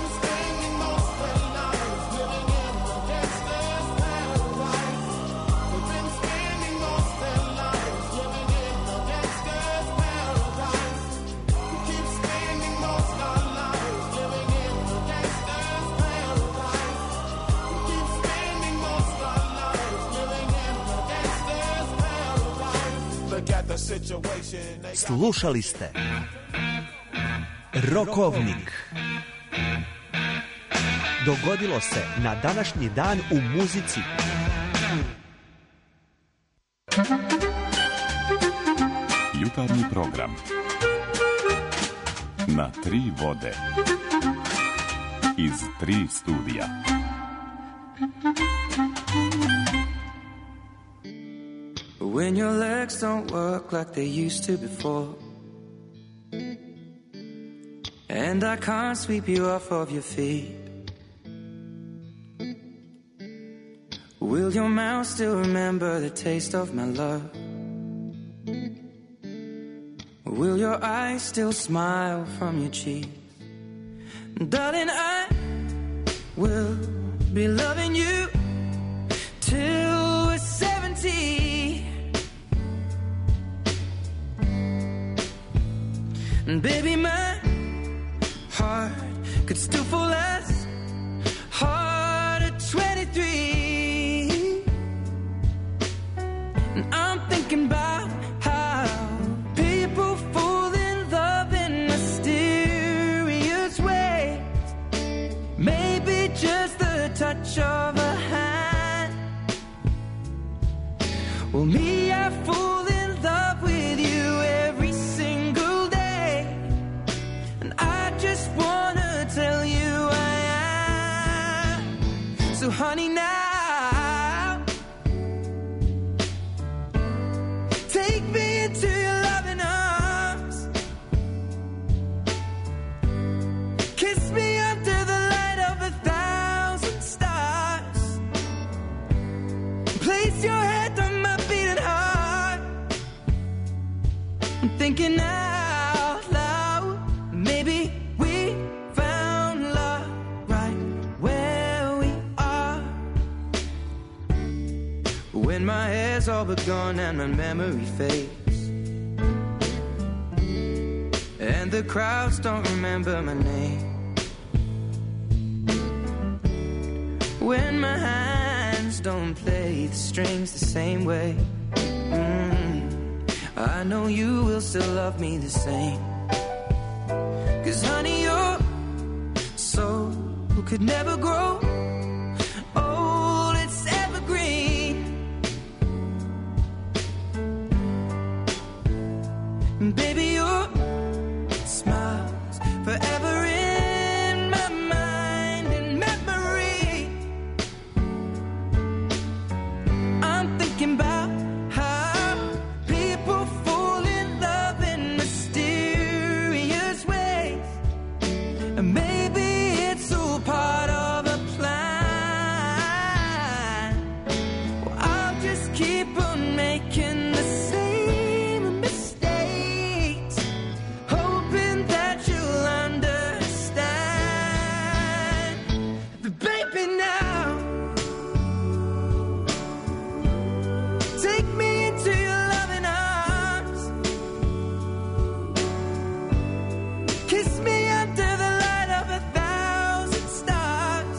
Slušali ste Rokovnik. Dogodilo se na današnji dan u muzici. Jutarnji program na tri vode iz tri studija. When your legs don't work like they used to before, and I can't sweep you off of your feet, will your mouth still remember the taste of my love? Will your eyes still smile from your cheeks? Darling, I will be loving you till we're seventy. And baby, my heart could still fall as hard at twenty-three. And I'm thinking about how people fall in love in mysterious ways. Maybe just the touch of a hand. Well, me, I fall in love with you every single day. I just wanna tell you I am. So honey, now take me into your loving arms. Kiss me under thinking out loud, maybe we found love right where we are. When my hair's all but gone and my memory fades, and the crowds don't remember my name, when my hands don't play the strings the same way, mm, I know you will still love me the same. 'Cause honey, your soul could never grow old, it's evergreen. And baby, your smile's forever in my mind and memory. I'm thinking about how people fall in love in mysterious ways, and maybe it's all part of a plan. Well, I'll just keep on making the same mistakes, hoping that you'll understand. But baby, now take me into your loving arms, kiss me under the light of a thousand stars,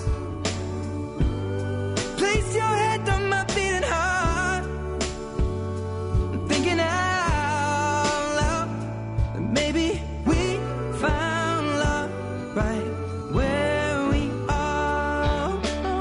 place your head on my beating heart. I'm thinking out loud that maybe we found love right where we are.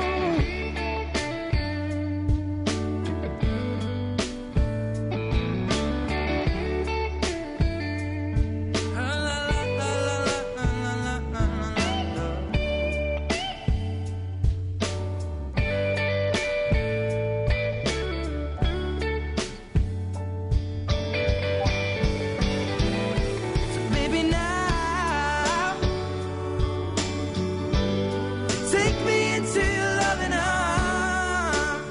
So baby, now take me into your loving arms,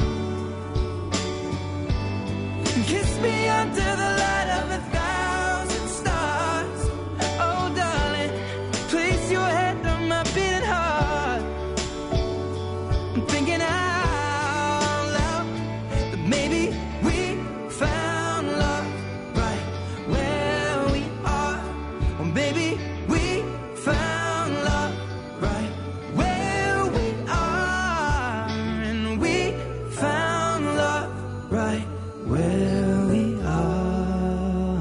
kiss me under the light of a thousand stars. Oh darling, place your head on my beating heart. I'm thinking out loud that maybe we found love right where we are. Or maybe we found love right where we are. And we found love right where we are.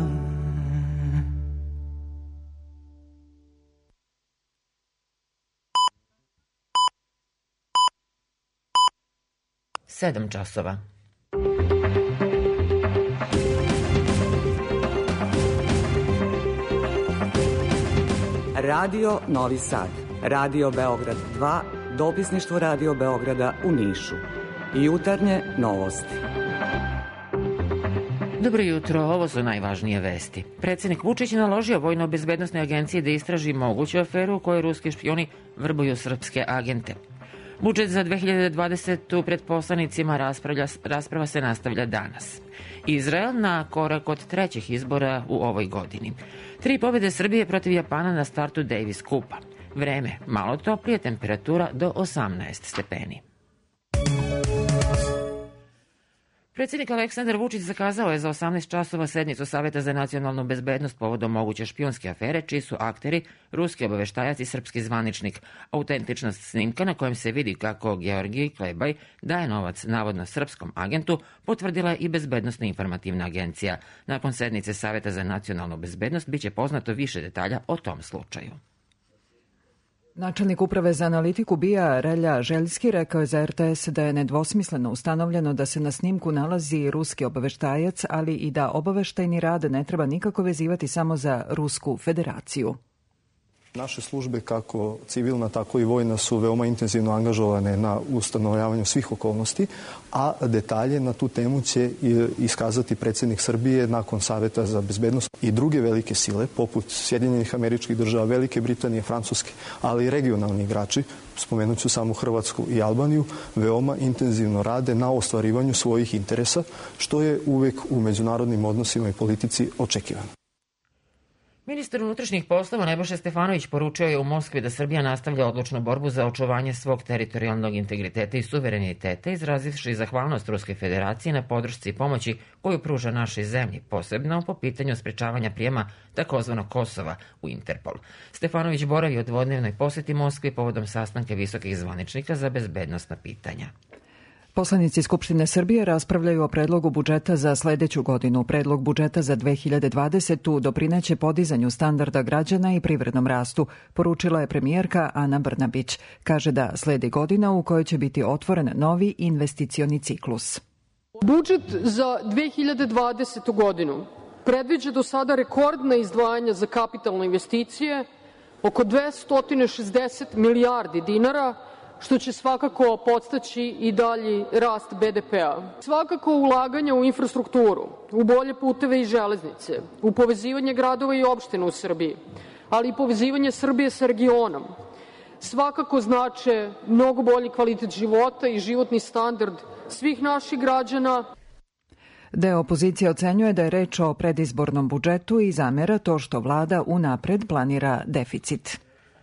Sedam časova. Radio Novi Sad, Radio Beograd dva, dopisništvo Radio Beograda u Nišu. Jutarnje novosti. Dobro jutro, ovo su najvažnije vesti. Predsjednik Vučić je naložio Vojno-bezbednosnoj agenciji da istraži moguću aferu u kojoj ruski špijuni vrbuju srpske agente. Budžet za dve hiljade dvadesetu pred poslanicima raspravlja, rasprava se nastavlja danas. Izrael na korak od trećih izbora u ovoj godini. Tri pobjede Srbije protiv Japana na startu Davis Kupa. Vreme malo toplije, temperatura do osamnaest stepeni. Predsjednik Aleksandar Vučić zakazao je za osamnaest časova sednicu Saveta za nacionalnu bezbednost povodom moguće špijunske afere, čiji su akteri ruski obaveštajac i srpski zvaničnik. Autentičnost snimka na kojem se vidi kako Georgij Klebaj daje novac navodno srpskom agentu potvrdila je i Bezbednosna informativna agencija. Nakon sednice Saveta za nacionalnu bezbednost biće poznato više detalja o tom slučaju. Načelnik Uprave za analitiku B I A Relja Željski rekao je za R T S da je nedvosmisleno ustanovljeno da se na snimku nalazi ruski obaveštajac, ali i da obaveštajni rad ne treba nikako vezivati samo za Rusku federaciju. Naše službe, kako civilna, tako i vojna, su veoma intenzivno angažovane na ustanovljavanju svih okolnosti, a detalje na tu temu će iskazati predsjednik Srbije nakon Saveta za bezbednost. I druge velike sile, poput Sjedinjenih Američkih Država, Velike Britanije, Francuske, ali i regionalni igrači, spomenut ću samo Hrvatsku i Albaniju, veoma intenzivno rade na ostvarivanju svojih interesa, što je uvek u međunarodnim odnosima i politici očekivano. Ministar unutrašnjih poslova Nebojša Stefanović poručio je u Moskvi da Srbija nastavlja odlučnu borbu za očuvanje svog teritorijalnog integriteta i suvereniteta, izrazivši zahvalnost Ruskoj federaciji na podršci i pomoći koju pruža našoj zemlji, posebno po pitanju sprečavanja prijema takozvanog Kosova u Interpol. Stefanović boravi u dvodnevnoj poseti Moskvi povodom sastanka visokih zvaničnika za bezbednosna pitanja. Poslanici Skupštine Srbije raspravljaju o predlogu budžeta za sledeću godinu. Predlog budžeta za dve hiljade dvadesetu doprineće podizanju standarda građana i privrednom rastu, poručila je premijerka Ana Brnabić. Kaže da sledi godina u kojoj će biti otvoren novi investicioni ciklus. Budžet za dve hiljade dvadesetu godinu predviđa do sada rekordna izdvajanja za kapitalne investicije, oko dvesta šezdeset milijardi dinara, što će svakako podstaći i dalji rast be de pea. Svakako ulaganja u infrastrukturu, u bolje puteve i železnice, u povezivanje gradova i opština u Srbiji, ali i povezivanje Srbije sa regionom, svakako znače mnogo bolji kvalitet života i životni standard svih naših građana. Deo opozicije ocenjuje da je reč o predizbornom budžetu i zamera to što vlada unapred planira deficit.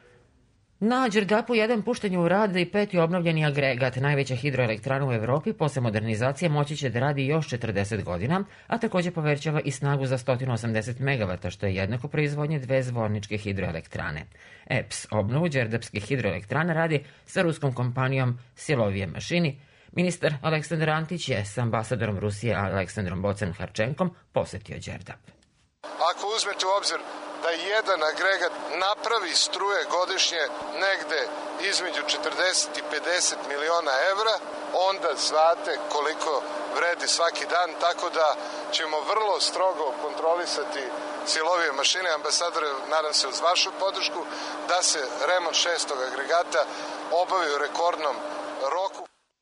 Na Đerdapu jedan pušten je u rad i peti obnovljeni agregat, najveća hidroelektrana u Evropi, posle modernizacije moći će da radi još četrdeset godina, a takođe povećava i snagu za sto osamdeset megavata, što je jednako proizvodnje dve zvorničke hidroelektrane. E P S obnovu Đerdapskih hidroelektrana radi sa ruskom kompanijom Silovije Mašini. Ministar Aleksandar Antić je s ambasadorom Rusije Aleksandrom Bocen-Harčenkom posetio Đerdap. Ako uzmete u obzir da jedan agregat napravi struje godišnje negde između četrdeset i pedeset miliona evra, onda znate koliko vredi svaki dan, tako da ćemo vrlo strogo kontrolisati Silovije Mašine. Ambasadore, nadam se uz vašu podršku, da se remont šestog agregata obavi u rekordnom roku.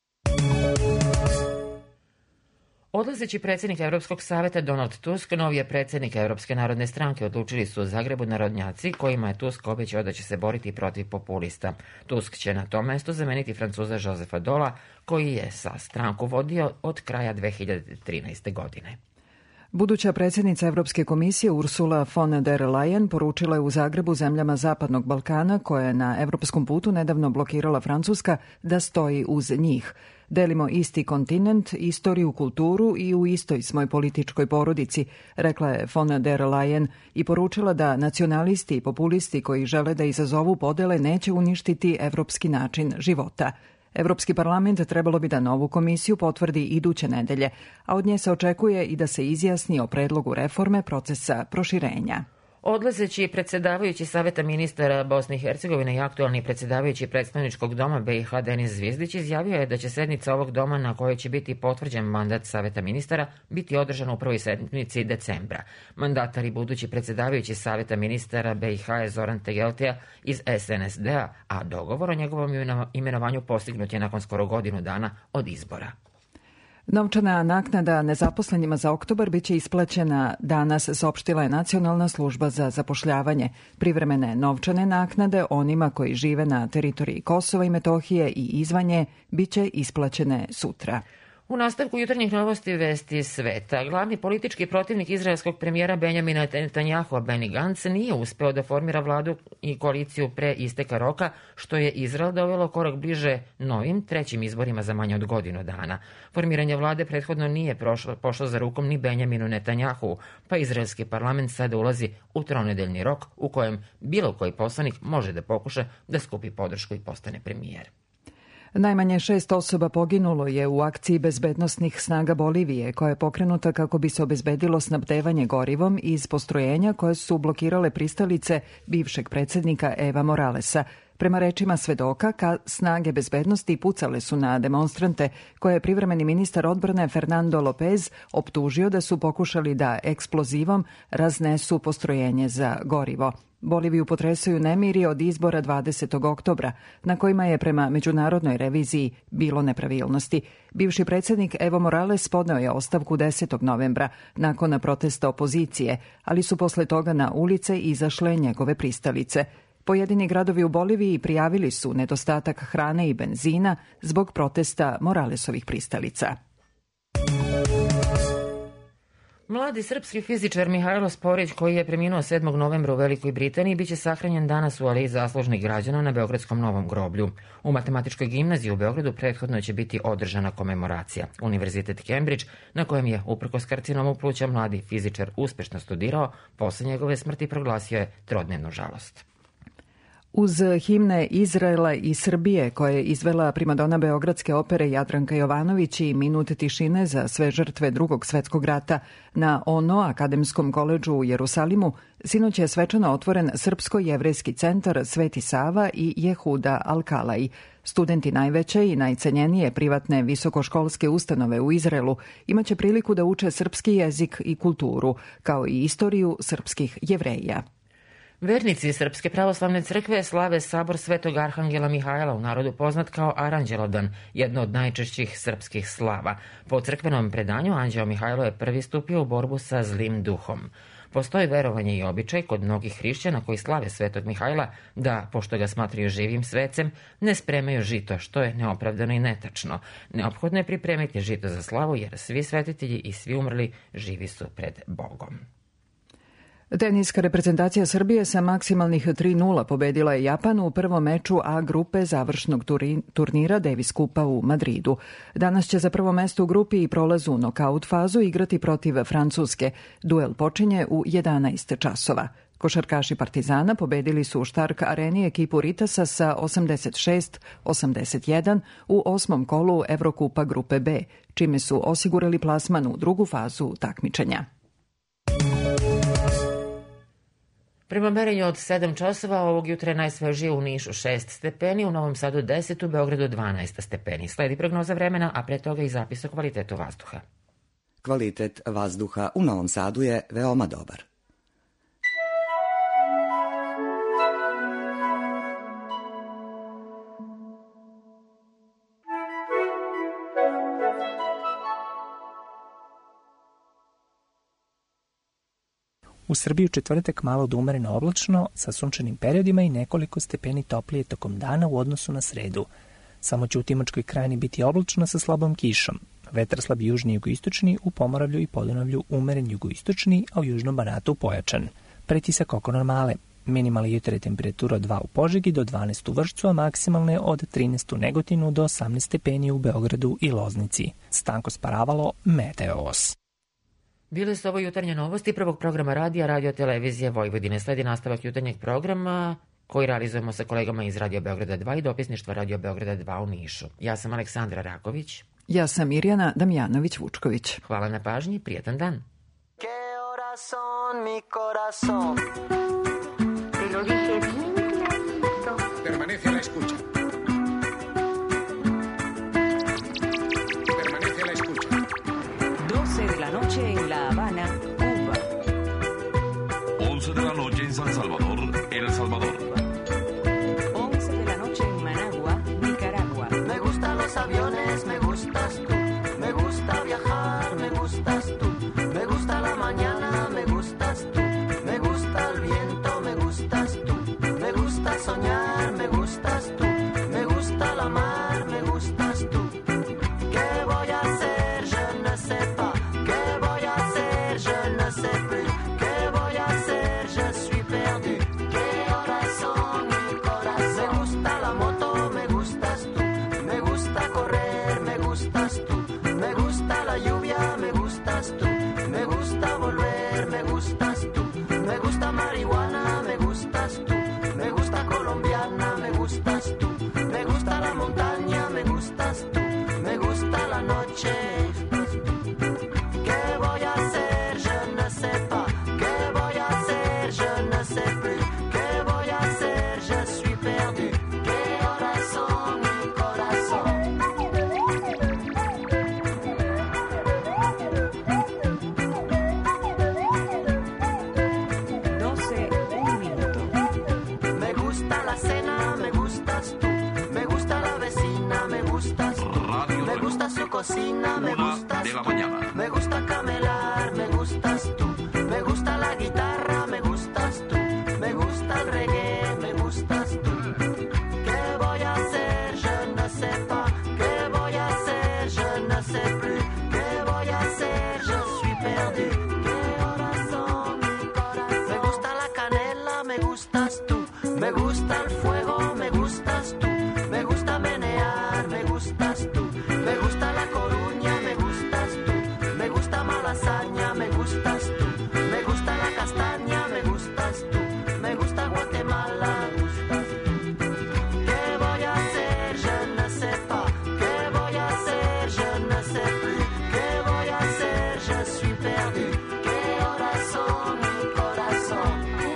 Odlazeći predsjednik Evropskog saveta Donald Tusk, novi je predsjednik Evropske narodne stranke, odlučili su u Zagrebu narodnjaci kojima je Tusk obećao da će se boriti protiv populista. Tusk će na tom mestu zameniti Francuza Josefa Dola, koji je sa stranku vodio od kraja dve hiljade trinaeste. godine. Buduća predsjednica Evropske komisije Ursula von der Leyen poručila je u Zagrebu zemljama Zapadnog Balkana, koje je na evropskom putu nedavno blokirala Francuska, da stoji uz njih. Delimo isti kontinent, istoriju, kulturu i u istoj smo političkoj porodici, rekla je von der Leyen i poručila da nacionalisti i populisti koji žele da izazovu podele neće uništiti evropski način života. Evropski parlament trebalo bi da novu komisiju potvrdi iduće nedelje, a od nje se očekuje i da se izjasni o predlogu reforme procesa proširenja. Odlazeći predsedavajući Saveta ministara Bosne i Hercegovine i aktualni predsedavajući predstavničkog doma be i ha Denis Zvizdić izjavio je da će sednica ovog doma na kojoj će biti potvrđen mandat Saveta ministara biti održana u prvoj sedmici decembra. Mandatar i budući predsedavajući Saveta ministara be i ha je Zoran Tegeltija iz es en es de a, a dogovor o njegovom imenovanju postignut je nakon skoro godinu dana od izbora. Novčana naknada nezaposlenima za oktobar biće isplaćena danas, saopštila je Nacionalna služba za zapošljavanje. Privremene novčane naknade onima koji žive na teritoriji Kosova i Metohije i izvan nje biće isplaćene sutra. U nastavku jutarnjih novosti vesti sveta, glavni politički protivnik izraelskog premijera Benjamina Netanjahua Benny Gantz nije uspeo da formira vladu i koaliciju pre isteka roka, što je Izrael dovelo korak bliže novim trećim izborima za manje od godinu dana. Formiranje vlade prethodno nije prošlo, pošlo za rukom ni Benjaminu Netanjahuu, pa izraelski parlament sada ulazi u tronedeljni rok u kojem bilo koji poslanik može da pokuša da skupi podršku i postane premijer. Najmanje šest osoba poginulo je u akciji bezbednosnih snaga Bolivije, koja je pokrenuta kako bi se obezbedilo snabdevanje gorivom iz postrojenja koje su blokirale pristalice bivšeg predsjednika Eva Moralesa. Prema rečima svedoka, snage bezbednosti pucale su na demonstrante koje je privremeni ministar odbrane Fernando Lopez optužio da su pokušali da eksplozivom raznesu postrojenje za gorivo. Boliviju potresaju nemiri od izbora dvadesetog oktobra, na kojima je prema međunarodnoj reviziji bilo nepravilnosti. Bivši predsjednik Evo Morales podneo je ostavku desetog novembra nakon protesta opozicije, ali su posle toga na ulice izašle njegove pristalice. Pojedini gradovi u Boliviji prijavili su nedostatak hrane i benzina zbog protesta Moralesovih pristalica. Mladi srpski fizičar Mihajlo Sporić, koji je preminuo sedmog novembra u Velikoj Britaniji, biće sahranjen danas u Aleji zaslužnih građana na Beogradskom Novom groblju. U Matematičkoj gimnaziji u Beogradu prethodno će biti održana komemoracija. Univerzitet Cambridge, na kojem je uprkos karcinomu pluća mladi fizičar uspešno studirao, posle njegove smrti proglasio je trodnevnu žalost. Uz himne Izraela i Srbije koje je izvela primadona Beogradske opere Jadranka Jovanović i minut tišine za sve žrtve Drugog svetskog rata na Ono Akademskom koledžu u Jerusalimu, sinoć je svečano otvoren Srpsko-jevrejski centar Sveti Sava i Jehuda Alkalaj. Studenti najveće i najcenjenije privatne visokoškolske ustanove u Izraelu imaće priliku da uče srpski jezik i kulturu, kao i istoriju srpskih Jevreja. Vernici Srpske pravoslavne crkve slave sabor Svetog Arhangela Mihajla, u narodu poznat kao Aranđelodan, jedno od najčešćih srpskih slava. Po crkvenom predanju, Anđeo Mihajlo je prvi stupio u borbu sa zlim duhom. Postoji verovanje i običaj kod mnogih hrišćana koji slave Svetog Mihajla da, pošto ga smatraju živim svecem, ne spremaju žito, što je neopravdano i netačno. Neophodno je pripremiti žito za slavu, jer svi svetitelji i svi umrli živi su pred Bogom. Teniska reprezentacija Srbije sa maksimalnih tri nula pobedila je Japan u prvom meču A grupe završnog turnira Davis Kupa u Madridu. Danas će za prvo mesto u grupi i prolazu u nokaut fazu igrati protiv Francuske. Duel počinje u jedanaest časova. Košarkaši Partizana pobedili su u Štark areni ekipu Ritasa sa osamdeset šest osamdeset jedan u osmom kolu Evrokupa grupe B, čime su osigurali plasman u drugu fazu takmičenja. Prema merenju od sedam časova ovog jutra je najsvežije u Nišu šest stepeni, u Novom Sadu deset, u Beogradu dvanaest stepeni. Sledi prognoza vremena, a pre toga i zapis o kvalitetu vazduha. Kvalitet vazduha u Novom Sadu je veoma dobar. U Srbiji u četvrtak malo do umereno oblačno, sa sunčanim periodima i nekoliko stepeni toplije tokom dana u odnosu na sredu. Samo će u Timočkoj krajini biti oblačno sa slabom kišom. Vetar slab južni jugoistočni, u Pomoravlju i Podunavlju umeren jugoistočni, a u južnom Banatu pojačan. Pretisak oko normale. Minimalna jutra je temperatura od dva u Požegi do dvanaest u Vršcu, a maksimalne od trinaest u Negotinu do osamnaest stepeni u Beogradu i Loznici. Stanko Sparavalo, Meteos. Bile su ovo jutarnje novosti prvog programa radija Radio Televizije Vojvodine. Sledi nastavak jutarnjeg programa koji realizujemo sa kolegama iz Radio Beograda dva i dopisništva Radio Beograda dva u Nišu. Ja sam Aleksandra Raković. Ja sam Mirjana Damjanović-Vučković. Hvala na pažnji, prijetan dan. Que horas son, mi corazón? Te lo dije bien clarito. Permanece a la escucha. Permanece a la escucha. doce de la noche en La Habana, Cuba. once de la noche en San Salvador, El Salvador. once de la noche en Managua, Nicaragua. Me gustan los aviones, me gustas tú. Me gusta viajar, me gustas tú. Me gusta la mañana, me gustas tú. Me gusta el viento, me gustas tú. Me gusta soñar, me gustas tú. Me gusta la mar, me gustas tú. ¿Qué voy a hacer? Je ne sais pas. ¿Qué voy a hacer? Je ne sais plus. ¿Qué voy a hacer? Je suis perdu. ¿Qué horas son, mi corazón? Me gusta la moto, me gustas tú. Me gusta correr, me gustas tú. Me gusta la lluvia, me gustas tú. Me gusta volver, me gustas tú. Me gusta marihuana, me gustas tú. Me gusta colombiana, me gustas tú. Me gusta la montaña, me gustas tú. Me gusta la noche. ¿Qué voy a hacer? Je ne sais pas. ¿Qué voy a hacer? Je ne sais plus. ¿Qué voy a hacer? Je suis perdu. ¿Qué horas son, mi corazón? doce, un minuto. Me gusta la cena, me gustas tú. Me gusta la vecina, me gustas tú. Me gusta su cocina, me gustas de la tú. mañana. Me gusta camelar, me gustas tú. Me gusta la guitarra, me gustas tú. Me gusta el reggae, me gustas tú. ¿Qué voy a hacer? Je ne sais pas. ¿Qué voy a hacer? Je ne sais plus. ¿Qué voy a hacer? Je suis perdu. gustas tú, me gusta el fuego, me gustas tú, me gusta menear, me gustas tú, me gusta La Coruña, me gustas tú, me gusta Malasaña, me gustas tú, me gusta la castaña, me gustas tú, me gusta Guatemala, gustas tú. ¿Qué voy a hacer? Je ne sais pas. ¿Qué voy a hacer? Je ne sais plus. ¿Qué voy a hacer? Je suis perdu. ¿Qué horas son, mi corazón?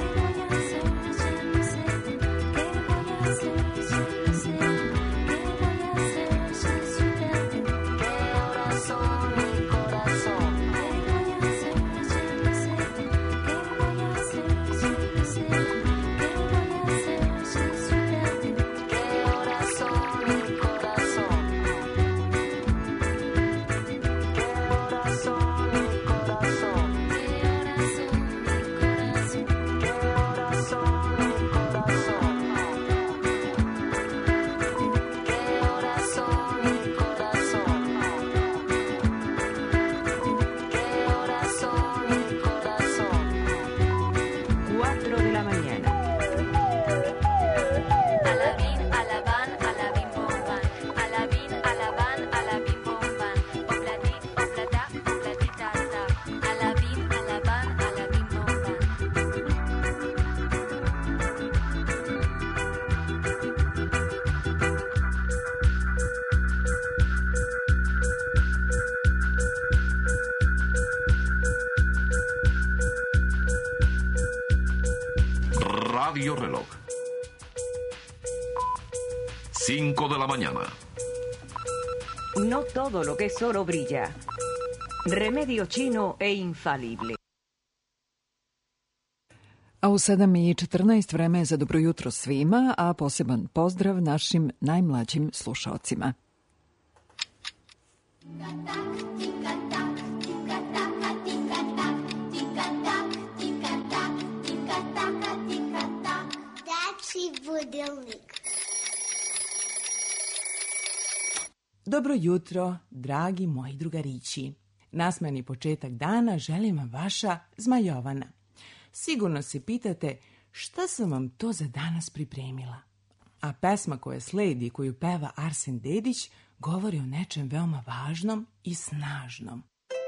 Radio Reloj. cinco de la mañana. No todo lo que es oro brilla. Remedio chino e infalible. A u sedam i četrnaest vreme je za dobro jutro svima, a poseban pozdrav našim najmlađim slušaocima. Dobro jutro, dragi moji drugarići. Nasmejani početak dana želim vam vaša Zmajovana. Sigurno se pitate šta sam vam to za danas pripremila. A pesma koja sledi, koju peva Arsen Dedić, govori o nečem veoma važnom i snažnom.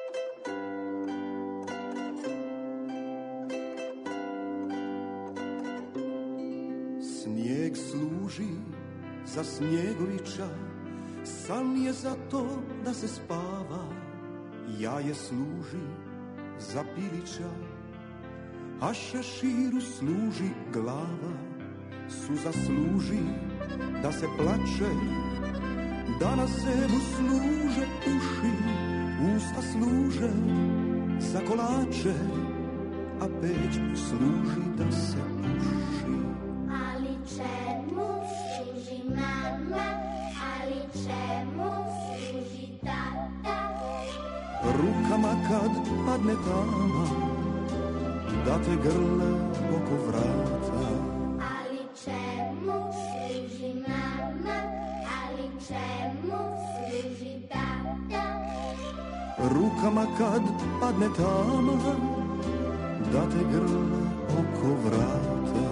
Snijeg služi za Snjegovića, san je za to da se spava, jaje služi za Pilića, a šeširu služi glava, suza služi da se plače, da na sebu služe uši, usta služe za kolače, a peć služi da se puši. Ali čemu služi mama, ali čemu služi tata? Rukama kad padne tama, da te grle oko vrata. Ali čemu služi mama, ali čemu služi tata? Rukama kad padne tama, da te grle oko vrata.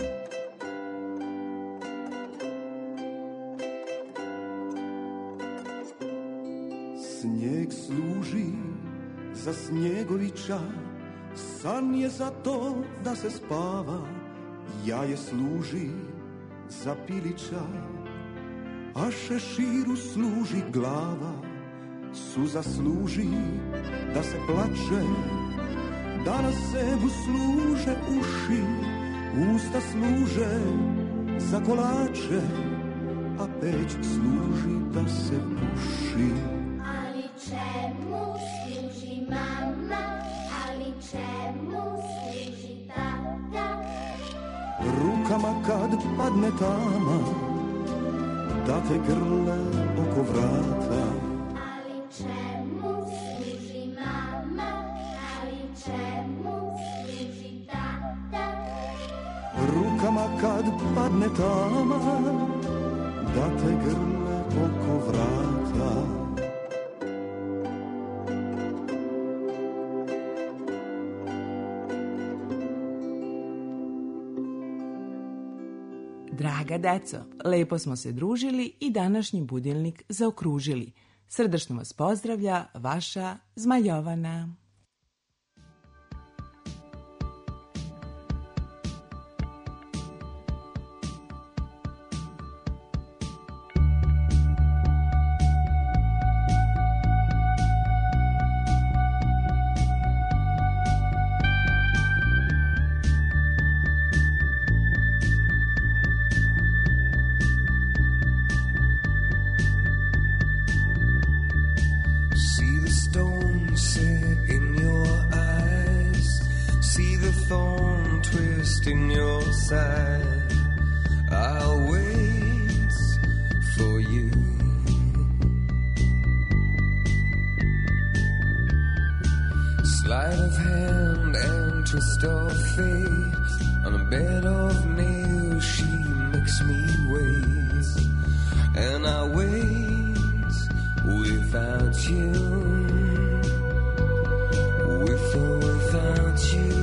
Snijeg služi za Snjegovića, san je za to da se spava, jaje služi za Pilića, a šeširu služi glava, suza služi da se plače, da na sebu služe uši, usta služe za kolače, a peć služi da se puši. Ali čemu služi mama, ali čemu služi tata? Rukama kad padne tama, da te grle oko vrata. Ali čemu služi mama, ali čemu služi tata? Rukama kad padne tama, da te grle oko vrata. Draga deco, lepo smo se družili i današnji budilnik zaokružili. Srdačno vas pozdravlja vaša Zmajovana. In your side, I'll wait for you. Sleight of hand and twist of fate, on a bed of nails she makes me wait, and I wait without you, with or without you.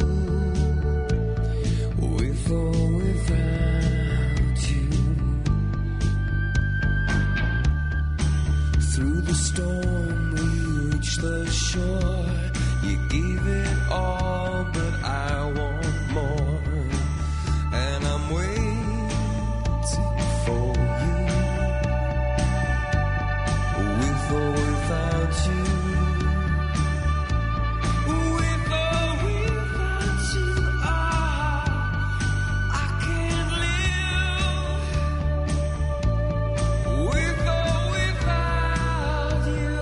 Storm, we reach the shore. You gave it all, but I want more. And I'm waiting for you, with or without you. With or without you, oh, I can't live. With or without you.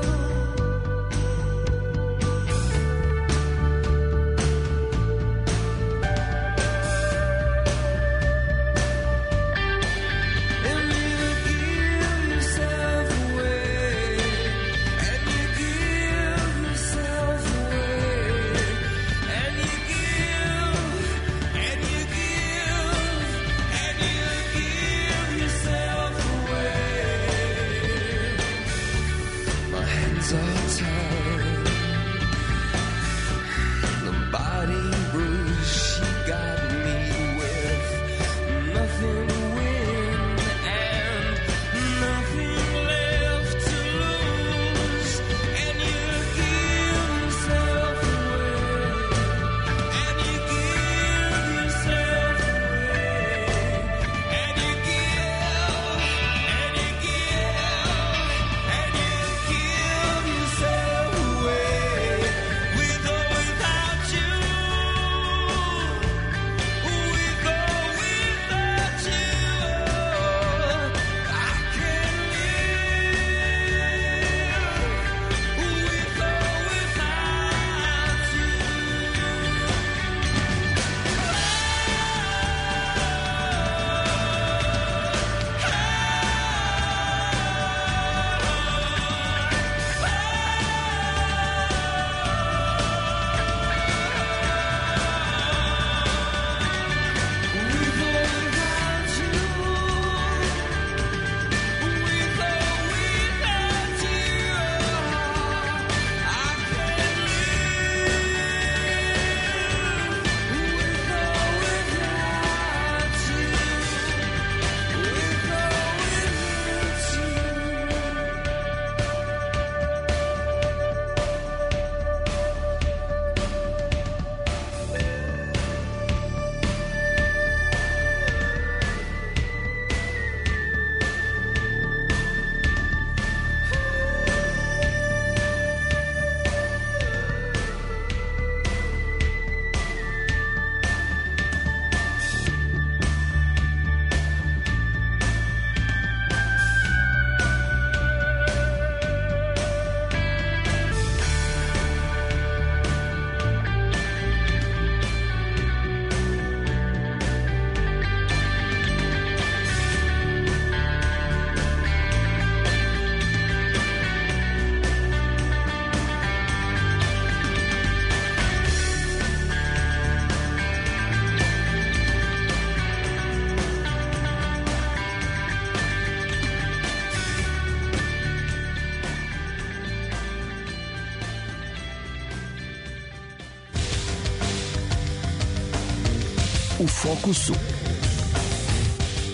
U fokusu.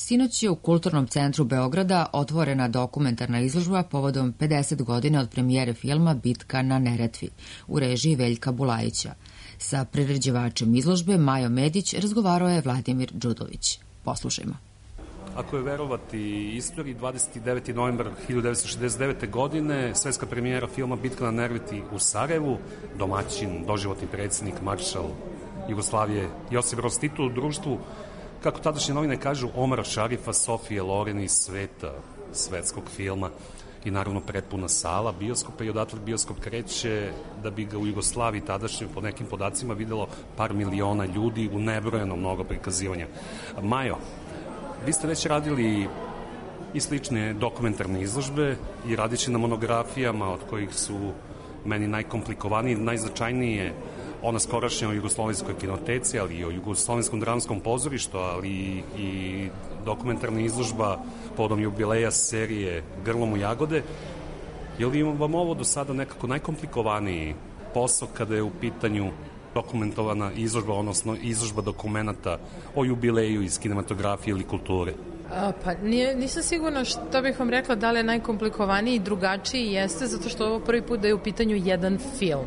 Sinoć je u Kulturnom centru Beograda otvorena dokumentarna izložba povodom pedeset godina od premijere filma Bitka na Neretvi u režiji Veljka Bulajića. Sa priređivačem izložbe Majom Medić razgovarao je Vladimir Đudović. Poslušajmo. Ako je verovati istoriji, dvadeset deveti novembar hiljadu devetsto šezdeset devete. godine, svetska premijera filma Bitka na Neretvi u Sarajevu, domaćin, doživotni predsjednik, maršal Jugoslavije Josip Broz Tito u društvu, kako tadašnje novine kažu, Omara Šarifa, Sofije Loren i sveta svetskog filma i naravno prepuna sala bioskopa i odatle bioskop kreće da bi ga u Jugoslaviji tadašnje po nekim podacima videlo par miliona ljudi u nebrojeno mnogo prikazivanja. Majo, vi ste već radili i slične dokumentarne izložbe i radit će na monografijama od kojih su meni najkomplikovaniji, najznačajnije ona skorašnja o jugoslovenskoj kinoteci, ali i o jugoslovenskom dramskom pozorištu, ali i dokumentarna izložba povodom jubileja serije Grlom u jagode. Je li vam ovo do sada nekako najkomplikovaniji posao kada je u pitanju dokumentovana izložba, odnosno izložba dokumenta o jubileju iz kinematografije ili kulture? A, pa nije, nisam sigurna što bih vam rekla da li je najkomplikovaniji i drugačiji jeste, zato što ovo prvi put da je u pitanju jedan film.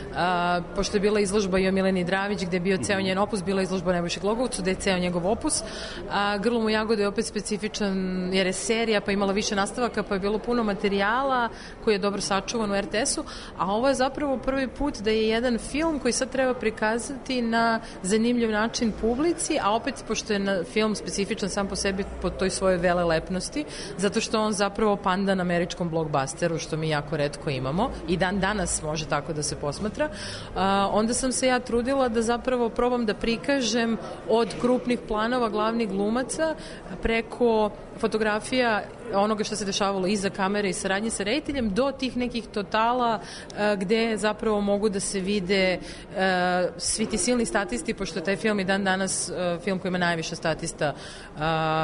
A, pošto je bila izložba i o Mileni Dravić gde je bio ceo njen opus, bila izložba o Nebojši Glogovcu gde je ceo njegov opus, a Grlom u jagode je opet specifičan jer je serija pa imala više nastavaka pa je bilo puno materijala koji je dobro sačuvan u er te esu, a ovo je zapravo prvi put da je jedan film koji sad treba prikazati na zanimljiv način publici, a opet pošto je na film specifičan sam po sebi po toj svojoj velelepnosti, zato što on zapravo pandan američkom blockbusteru, što mi jako retko imamo i dan danas može tako da se posmatra. Uh, onda sam se ja trudila da zapravo probam da prikažem od krupnih planova glavnih glumaca preko fotografija onoga što se dešavalo iza kamere i saradnje sa rediteljem do tih nekih totala uh, gde zapravo mogu da se vide uh, svi ti silni statisti, pošto je taj film i dan danas uh, film koji ima najviše statista uh,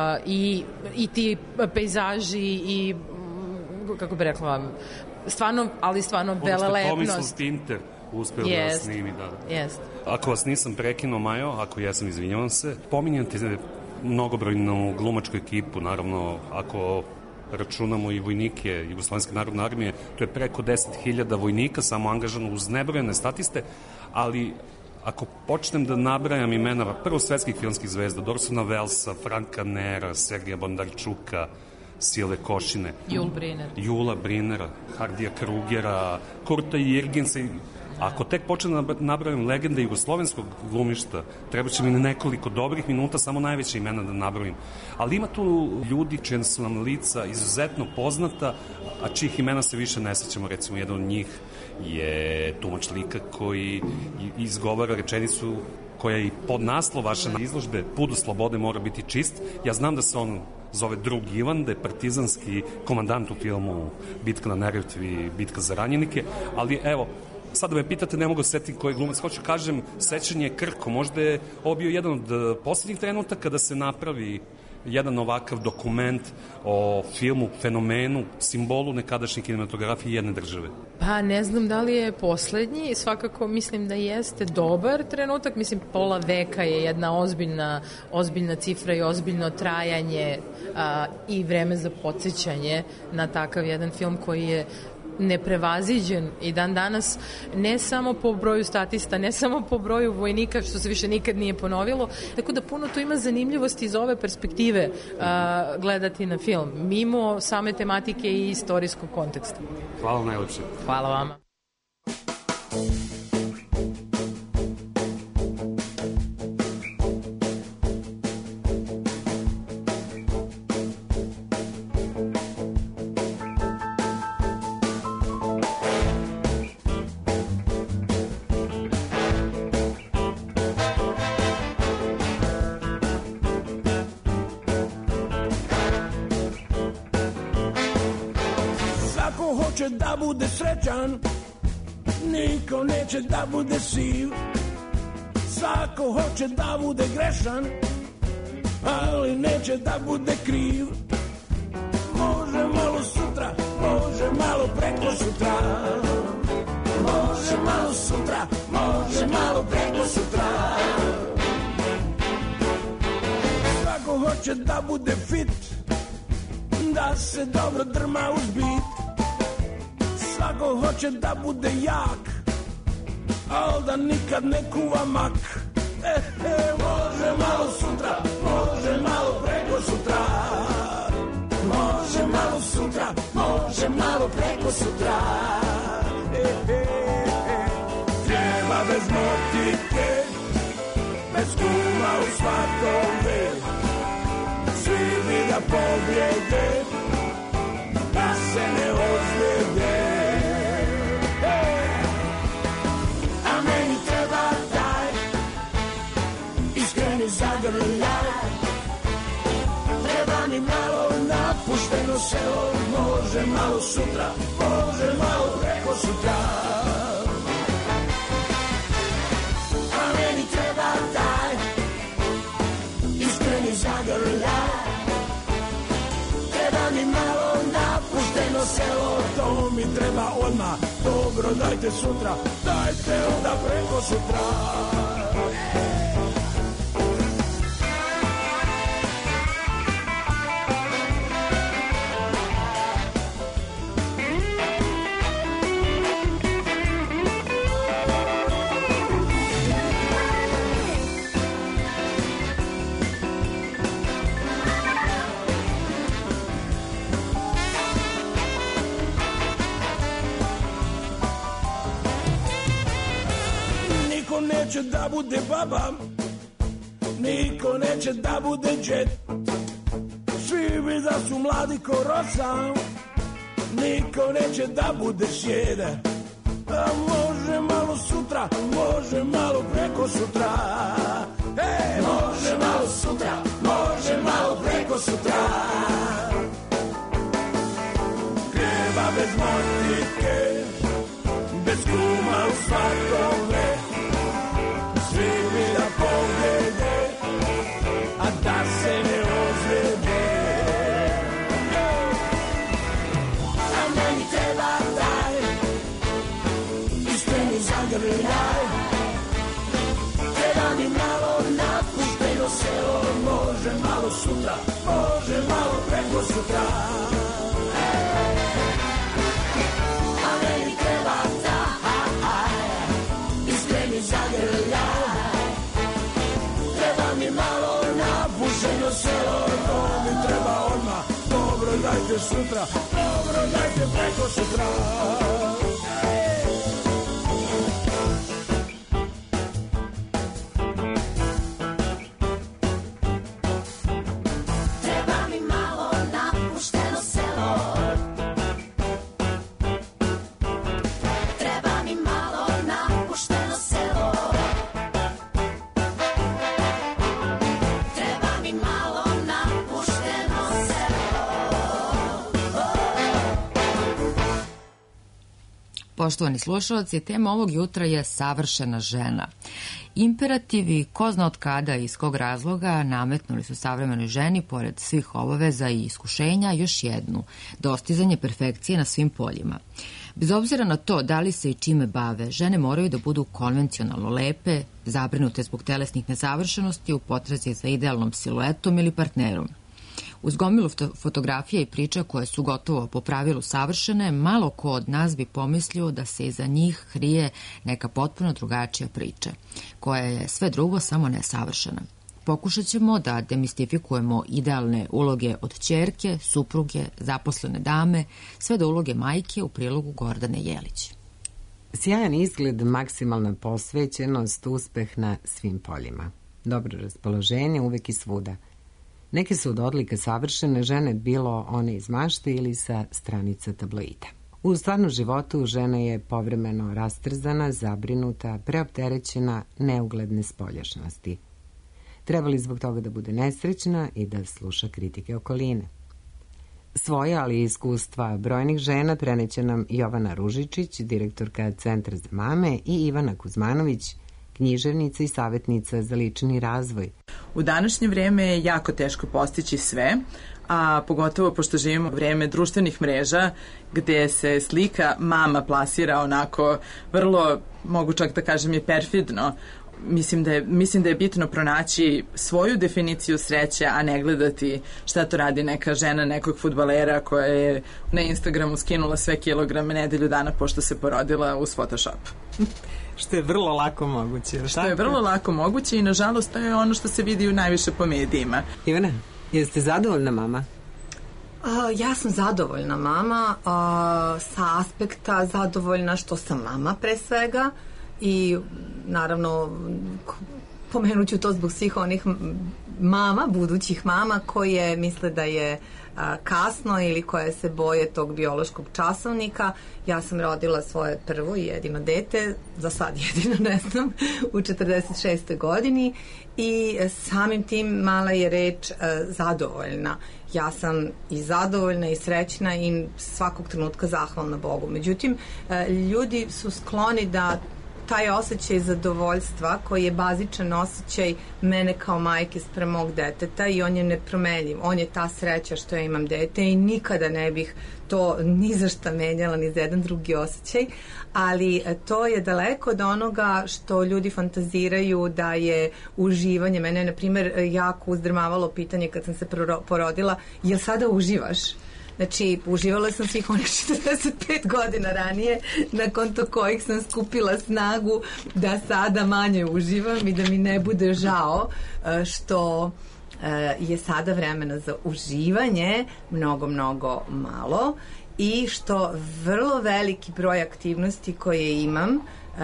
i, i ti pejzaži i kako bi rekla stvarno, ali stvarno velelepnost. Tomislav Pinter uspeo yes. da vas snimi, da. Yes. Ako vas nisam prekinuo, Majo, ako jesam, izvinjavam se, pominjate mnogobrojnu glumačku ekipu, naravno, ako računamo i vojnike Jugoslovenske narodne armije, to je preko deset hiljada vojnika, samo angažano uz nebrojene statiste, ali ako počnem da nabrajam imena prvo svetskih filmskih zvezda, Dorsona Velsa, Franka Nera, Sergeja Bondarčuka, Sile Košine, Jul Briner. Jula Brinera, Hardija Krugera, Kurta Jirginsa. Ako tek počnem da nabrajam legende jugoslovenskog glumišta, treba će mi nekoliko dobrih minuta, samo najveće imena da nabrojim. Ali ima tu ljudi čija su nam lica izuzetno poznata, a čijih imena se više ne sećamo. Recimo, jedan od njih je tumač lika koji izgovara rečenicu koja je i pod naslov vaše izložbe, Put do slobode mora biti čist. Ja znam da se on zove drug Ivan, da je partizanski komandant u filmu Bitka na Neretvi, Bitka za ranjenike, ali evo, sad da me pitate, ne mogu setiti koji glumac. Hoću kažem, sećanje je krko. Možda je ovo bio jedan od poslednjih trenutaka da se napravi jedan ovakav dokument o filmu, fenomenu, simbolu nekadašnje kinematografije jedne države. Pa ne znam da li je poslednji, svakako mislim da jeste dobar trenutak, mislim pola veka je jedna ozbiljna, ozbiljna cifra i ozbiljno trajanje a, i vreme za podsjećanje na takav jedan film koji je neprevaziđen i dan danas, ne samo po broju statista, ne samo po broju vojnika, što se više nikad nije ponovilo, tako da puno tu ima zanimljivosti iz ove perspektive a, gledati na film, mimo same tematike i istorijskog konteksta. Hvala najlepše. Hvala vama. Da bude srećan, niko neće da bude siv. Svako hoće da bude grešan, ali neće da bude kriv. Može malo sutra, može malo preko sutra. Može malo sutra, može malo preko sutra. Svako hoće hoće da bude fit, da se dobro drma uz bit. Svako hoće da bude jak, al da nikad ne kuva mak. E, e, može malo sutra, može malo preko sutra. Može malo sutra, može malo preko sutra. E, e, e. Treba bez motike, bez kuma u svatove. Svi bi da pobjede, da se ne ozljede. E, a meni treba taj iskreni zagrljaj. Treba mi malo napušteno selo, može malo sutra, može malo preko sutra. A meni treba taj iskreni zagrljaj. Treba mi malo napušteno selo, to mi treba odmah. Dobro, dajte sutra, dajte onda preko sutra. Neće da bude baba, niko neće da bude džet. Svi bi da su mladi ko rosa, niko neće da bude sjede. A može malo sutra, može malo preko sutra. E, može malo sutra, može malo preko sutra. Treba bez motike, bez kuma u svatove. Svi bi da pobjede, a da se ne ozljede. A meni treba taj iskreni zagrljaj. Treba mi malo napušteno selo, može malo sutra, može malo preko sutra. A meni treba taj iskreni zagrljaj. Malo napušeno selo, to mi treba odmah. Dobro, dajte sutra, dobro, dajte preko sutra. Treba mi malo napušteno selo. Treba mi malo napušteno selo. Poštovani slušalci, tema ovog jutra je savršena žena. Imperativi, ko zna od kada i iz kog razloga, nametnuli su savremenoj ženi, pored svih obaveza i iskušenja, još jednu, dostizanje perfekcije na svim poljima. Bez obzira na to da li se i čime bave, žene moraju da budu konvencionalno lepe, zabrinute zbog telesnih nesavršenosti u potrazi za idealnom siluetom ili partnerom. Uz gomilu fotografija i priča koje su gotovo po pravilu savršene, malo ko od nas bi pomislio da se iza njih krije neka potpuno drugačija priča, koja je sve drugo samo nesavršena. Pokušat ćemo da demistifikujemo idealne uloge od ćerke, supruge, zaposlene dame, sve do uloge majke u prilogu Gordane Jelić. Sjajan izgled, maksimalna posvećenost, uspeh na svim poljima. Dobro raspoloženje uvek i svuda. Neke su od odlika savršene žene, bilo one iz mašte ili sa stranica tabloida. U stvarnom životu žena je povremeno rastrzana, zabrinuta, preopterećena, neugledne spoljašnosti. Treba li zbog toga da bude nesrećna i da sluša kritike okoline? Svoje, ali i iskustva brojnih žena preneće nam Jovana Ružičić, direktorka Centra za mame, i Ivana Kuzmanović, književnica i savjetnica za lični razvoj. U današnje vrijeme je jako teško postići sve, a pogotovo pošto živimo u vrijeme društvenih mreža gdje se slika mama plasira onako vrlo, mogu čak da kažem, je perfidno. mislim da je, mislim da je bitno pronaći svoju definiciju sreće, a ne gledati šta to radi neka žena nekog fudbalera koja je na Instagramu skinula sve kilograme nedelju dana pošto se porodila uz Photoshop. Što je vrlo lako moguće. Što je vrlo lako moguće i nažalost to je ono što se vidi najviše po medijima. Ivana, jeste zadovoljna mama? A, ja sam zadovoljna mama, a, sa aspekta zadovoljna što sam mama pre svega i naravno pomenut ću to zbog svih onih mama, budućih mama koje misle da je a, kasno ili koje se boje tog biološkog časovnika. Ja sam rodila svoje prvo i jedino dete, za sad jedino ne znam, u četrdeset šestoj godini i samim tim mala je reč a, zadovoljna. Ja sam i zadovoljna i srećna i svakog trenutka zahvalna Bogu. Međutim, ljudi su skloni da taj osjećaj zadovoljstva koji je bazičan osjećaj mene kao majke sprem mog deteta i on je nepromenljiv. On je ta sreća što ja imam dete i nikada ne bih to ni za šta menjala, ni za jedan drugi osjećaj, ali to je daleko od onoga što ljudi fantaziraju da je uživanje. Mene je, na primjer, jako uzdrmavalo pitanje kad sam se porodila, jel sada uživaš? Znači, uživala sam svih onih četrdeset pet godina ranije, na konto kojih sam skupila snagu da sada manje uživam i da mi ne bude žao što je sada vremena za uživanje mnogo, mnogo malo i što vrlo veliki broj aktivnosti koje imam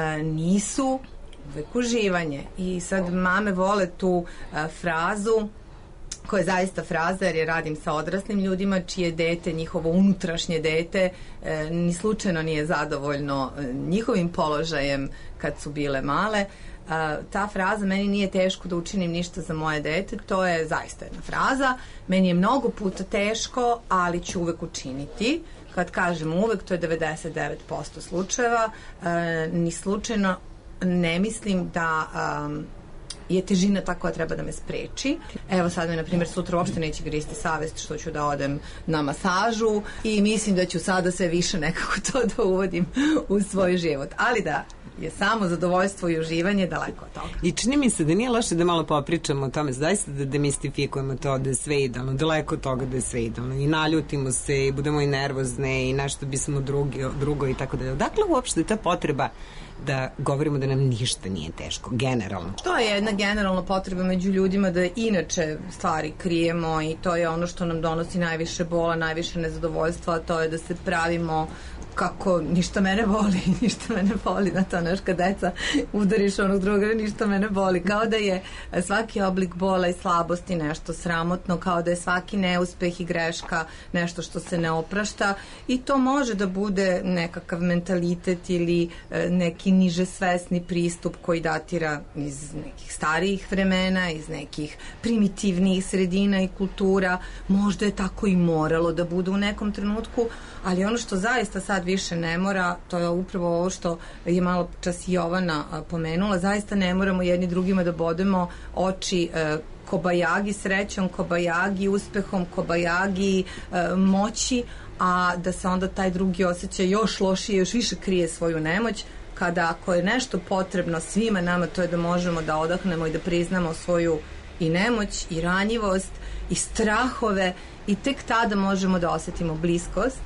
nisu uvek uživanje. I sad mame vole tu frazu koja je zaista fraza, jer je radim sa odraslim ljudima čije dete, njihovo unutrašnje dete e, ni slučajno nije zadovoljno njihovim položajem kad su bile male. E, ta fraza, meni nije teško da učinim ništa za moje dete, to je zaista jedna fraza. Meni je mnogo puta teško, ali ću uvek učiniti. Kad kažem uvek, to je devedeset devet posto slučajeva. E, ni slučajno ne mislim da um, je težina ta koja treba da me spreči. Evo sad me, na primjer, sutra uopšte neće gristi savest što ću da odem na masažu i mislim da ću sada sve više nekako to da uvodim u svoj život. Ali da je samo zadovoljstvo i uživanje daleko od toga. I čini mi se da nije loše da malo popričamo o tome, zaista da demistifikujemo to da je sve idealno, daleko od toga da je sve idealno. I naljutimo se i budemo i nervozne i nešto bismo drugi, drugo i tako dalje. Dakle, uopšte ta potreba da govorimo da nam ništa nije teško, generalno. To je jedna generalna potreba među ljudima da inače stvari krijemo i to je ono što nam donosi najviše bola, najviše nezadovoljstva, a to je da se pravimo kako ništa mene boli, ništa mene boli, na to naš kad deca udariš onog druga, ništa mene boli, kao da je svaki oblik bola i slabosti nešto sramotno, kao da je svaki neuspeh i greška nešto što se ne oprašta i to može da bude nekakav mentalitet ili neki niže svesni pristup koji datira iz nekih starijih vremena, iz nekih primitivnijih sredina i kultura, možda je tako i moralo da bude u nekom trenutku, ali ono što zaista sad više ne mora, to je upravo ovo što je malo čas Jovana pomenula, zaista ne moramo jedni drugima da bodemo oči e, kobajagi srećom, kobajagi uspehom, kobajagi e, moći, a da se onda taj drugi osjećaj još lošije, još više krije svoju nemoć, kada ako je nešto potrebno svima nama, to je da možemo da odahnemo i da priznamo svoju i nemoć i ranjivost i strahove i tek tada možemo da osetimo bliskost.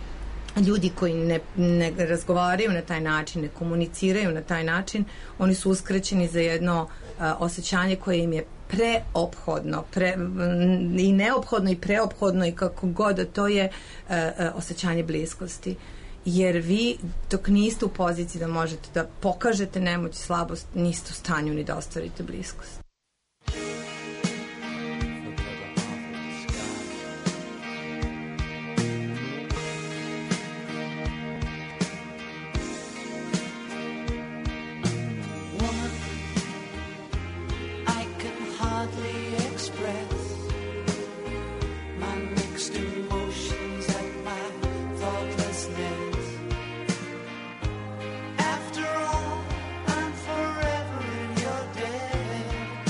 Ljudi koji ne, ne razgovaraju na taj način, ne komuniciraju na taj način, oni su uskraćeni za jedno uh, osjećanje koje im je preophodno pre, i neophodno i preophodno i kako god da to je uh, uh, osjećanje bliskosti. Jer vi dok niste u poziciji da možete da pokažete nemoć i slabost, niste u stanju ni da ostvarite bliskost. After all, I'm forever in your debt.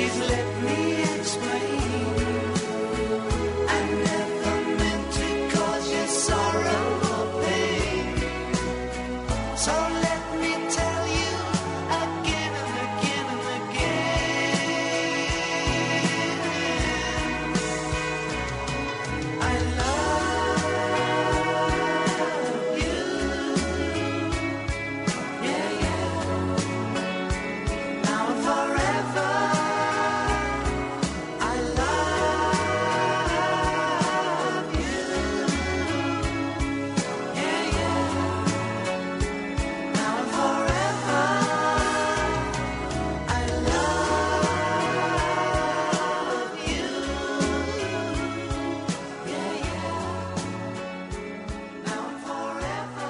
Please let me explain. I never meant to cause you sorrow or pain. So let me tell you again and again and again. I love you. Yeah, yeah. Now and forever. I love you. Yeah, yeah. Now and forever. I love you. Yeah, yeah. Now and forever.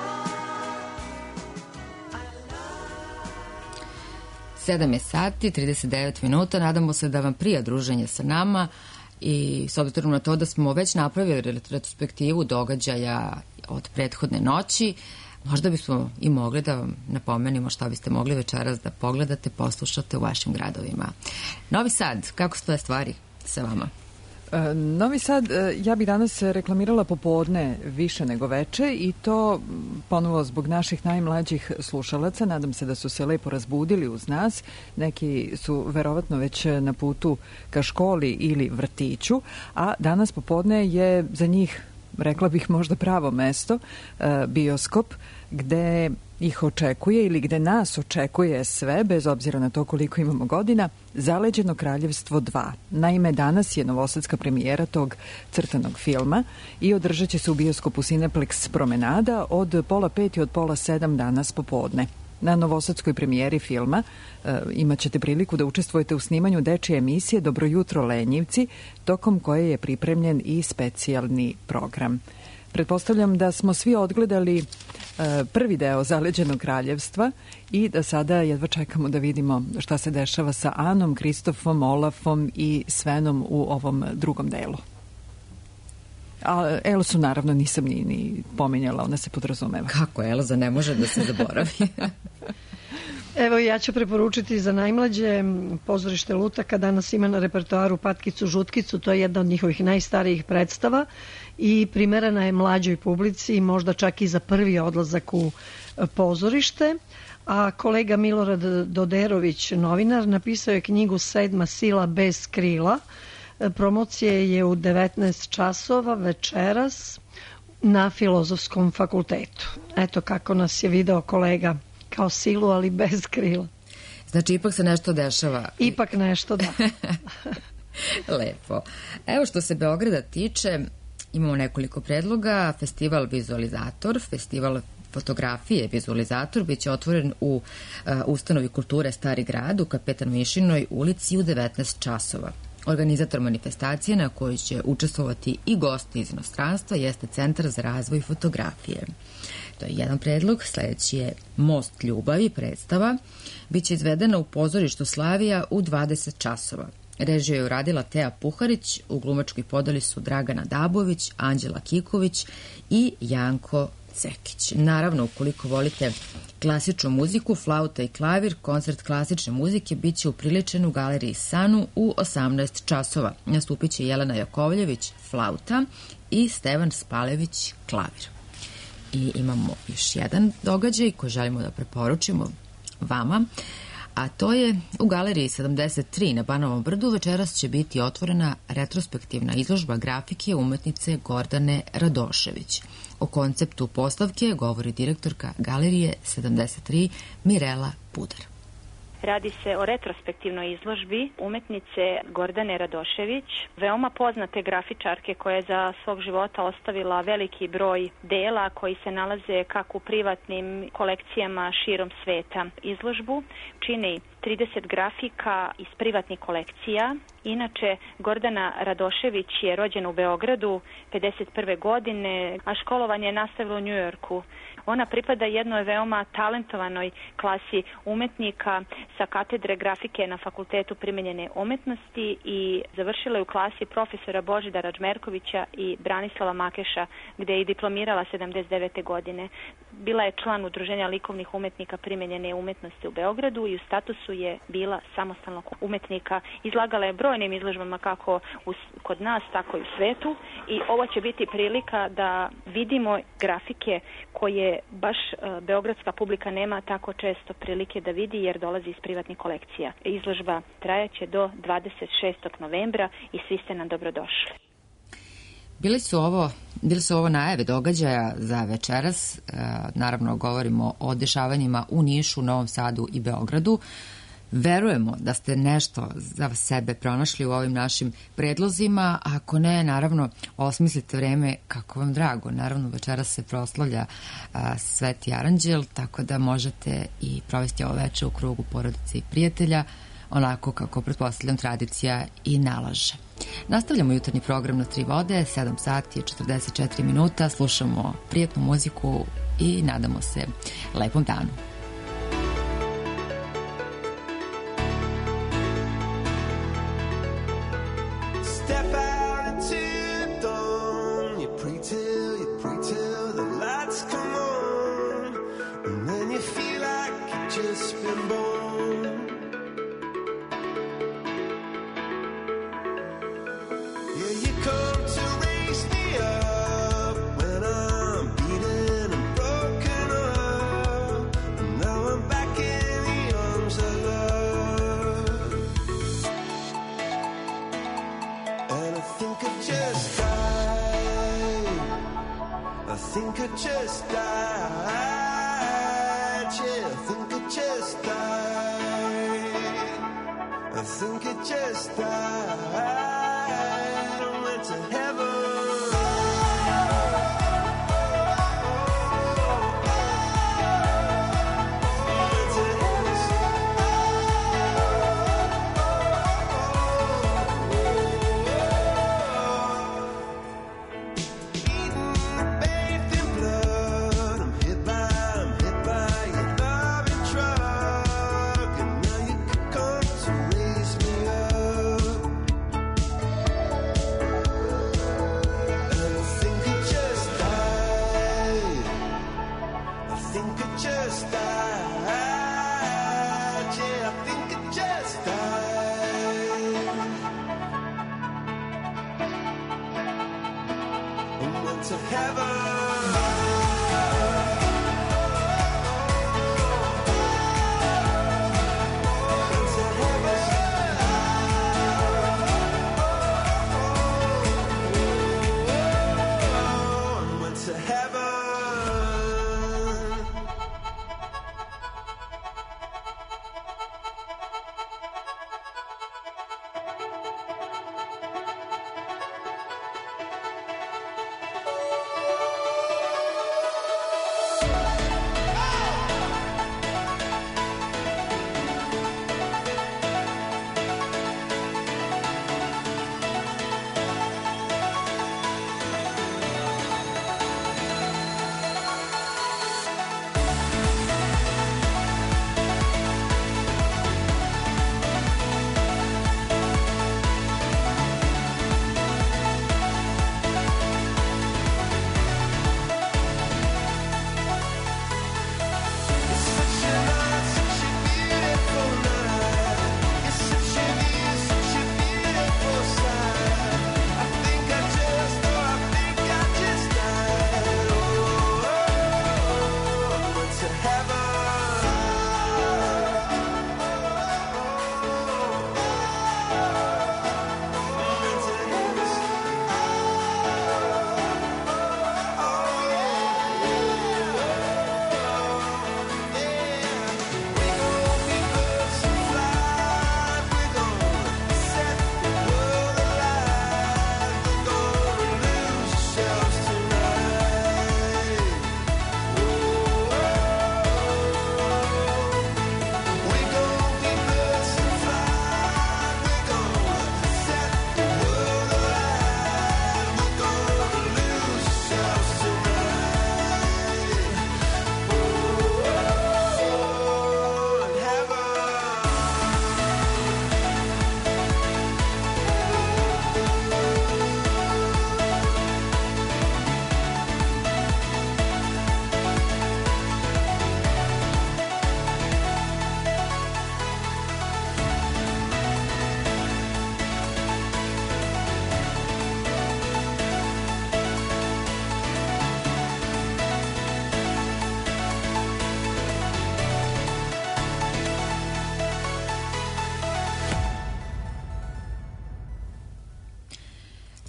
sedam je sati, trideset devet minuta. Nadamo se da vam prija druženje sa nama i s obzirom na to da smo već napravili retrospektivu događaja od prethodne noći, možda bismo i mogli da vam napomenimo šta biste mogli večeras da pogledate, poslušate u vašim gradovima. Novi Sad, kako stoje stvari sa vama? E, Novi Sad, e, ja bih danas reklamirala popodne više nego veče i to ponovo zbog naših najmlađih slušalaca. Nadam se da su se lepo razbudili uz nas. Neki su verovatno već na putu ka školi ili vrtiću, a danas popodne je za njih, rekla bih, možda pravo mesto, e, bioskop, gde ih očekuje ili gde nas očekuje sve, bez obzira na to koliko imamo godina, Zaleđeno kraljevstvo dva. Naime, danas je novosadska premijera tog crtanog filma i održat će se u bioskopu Cineplex Promenada od pola pet i od pola sedam danas popodne. Na novosadskoj premijeri filma e, imat ćete priliku da učestvujete u snimanju dečije emisije Dobro jutro Lenjivci, tokom koje je pripremljen i specijalni program. Pretpostavljam da smo svi odgledali e, prvi deo Zaleđenog kraljevstva i da sada jedva čekamo da vidimo šta se dešava sa Anom, Kristofom, Olafom i Svenom u ovom drugom delu. A Elsu naravno nisam ni, ni pominjala, ona se podrazumeva. Kako Elza ne može da se zaboravi? Evo, ja ću preporučiti za najmlađe pozorište Lutaka. Danas ima na repertoaru Patkicu Žutkicu, to je jedna od njihovih najstarijih predstava i primerena je mlađoj publici, možda čak i za prvi odlazak u pozorište. A kolega Milorad Doderović, novinar, napisao je knjigu Sedma sila bez krila. Promocije je u devetnaest časova večeras na Filozofskom fakultetu. Eto kako nas je video kolega, kao silu, ali bez krila. Znači, ipak se nešto dešava. Ipak nešto, da. Lepo. Evo, što se Beograda tiče, imamo nekoliko predloga. Festival Vizualizator, festival fotografije Vizualizator biće otvoren u uh, ustanovi kulture Stari grad u Kapetan Mišinoj ulici u devetnaest časova. Organizator manifestacije na kojoj će učestvovati i gosti iz inostranstva jeste Centar za razvoj fotografije. To je jedan predlog. Sljedeći je Most ljubavi, predstava. Biće izvedena u pozorištu Slavija u dvadeset časova. Režiju je uradila Teja Puharić, u glumačkoj podeli su Dragana Dabović, Anđela Kiković i Janko Cekić. Naravno, ukoliko volite klasičnu muziku, flauta i klavir, koncert klasične muzike biće upriličen u galeriji Sanu u osamnaest časova. Nastupit će Jelena Jakovljević, flauta, i Stevan Spalević, klavir. I imamo još jedan događaj koji želimo da preporučimo vama, a to je u galeriji sedamdeset tri na Banovom brdu večeras će biti otvorena retrospektivna izložba grafike umetnice Gordane Radošević. O konceptu postavke govori direktorka galerije sedamdeset tri Mirela Budar. Radi se o retrospektivnoj izložbi umetnice Gordane Radošević, veoma poznate grafičarke koja je za svog života ostavila veliki broj dela koji se nalaze kako u privatnim kolekcijama širom sveta. Izložbu čini trideset grafika iz privatnih kolekcija. Inače, Gordana Radošević je rođena u Beogradu pedeset prve godine, a školovanje je nastavila u Njujorku. Ona pripada jednoj veoma talentovanoj klasi umetnika sa katedre grafike na Fakultetu primenjene umetnosti i završila je u klasi profesora Božidara Džmerkovića i Branislava Makeša, gde je i diplomirala sedamdeset devete godine. bila je član Udruženja likovnih umetnika primenjene umetnosti u Beogradu i u statusu je bila samostalnog umetnika. Izlagala je brojnim izložbama kako u, kod nas, tako i u svetu i ovo će biti prilika da vidimo grafike koje baš uh, beogradska publika nema tako često prilike da vidi jer dolazi iz privatnih kolekcija. Izložba trajaće do dvadeset šestog novembra i svi ste nam dobrodošli. Bili su ovo, bili su ovo najave događaja za večeras. E, naravno, govorimo o dešavanjima u Nišu, Novom Sadu i Beogradu. Verujemo da ste nešto za sebe pronašli u ovim našim predlozima. Ako ne, naravno, osmislite vreme kako vam drago. Naravno, večeras se proslavlja a, Sveti Aranđel, tako da možete i provesti ovo veče u krugu porodice i prijatelja, onako kako, pretpostavljam, tradicija i nalaže. Nastavljamo jutarnji program na Tri vode, sedam sati i četrdeset četiri minuta, slušamo prijatnu muziku i nadamo se lepom danu. Step out into dawn, you pray till, you pray till the lights come on, and then you feel like you've just been born. I think I just died, yeah, I think I just died, I think I just died, I went to heaven. To heaven.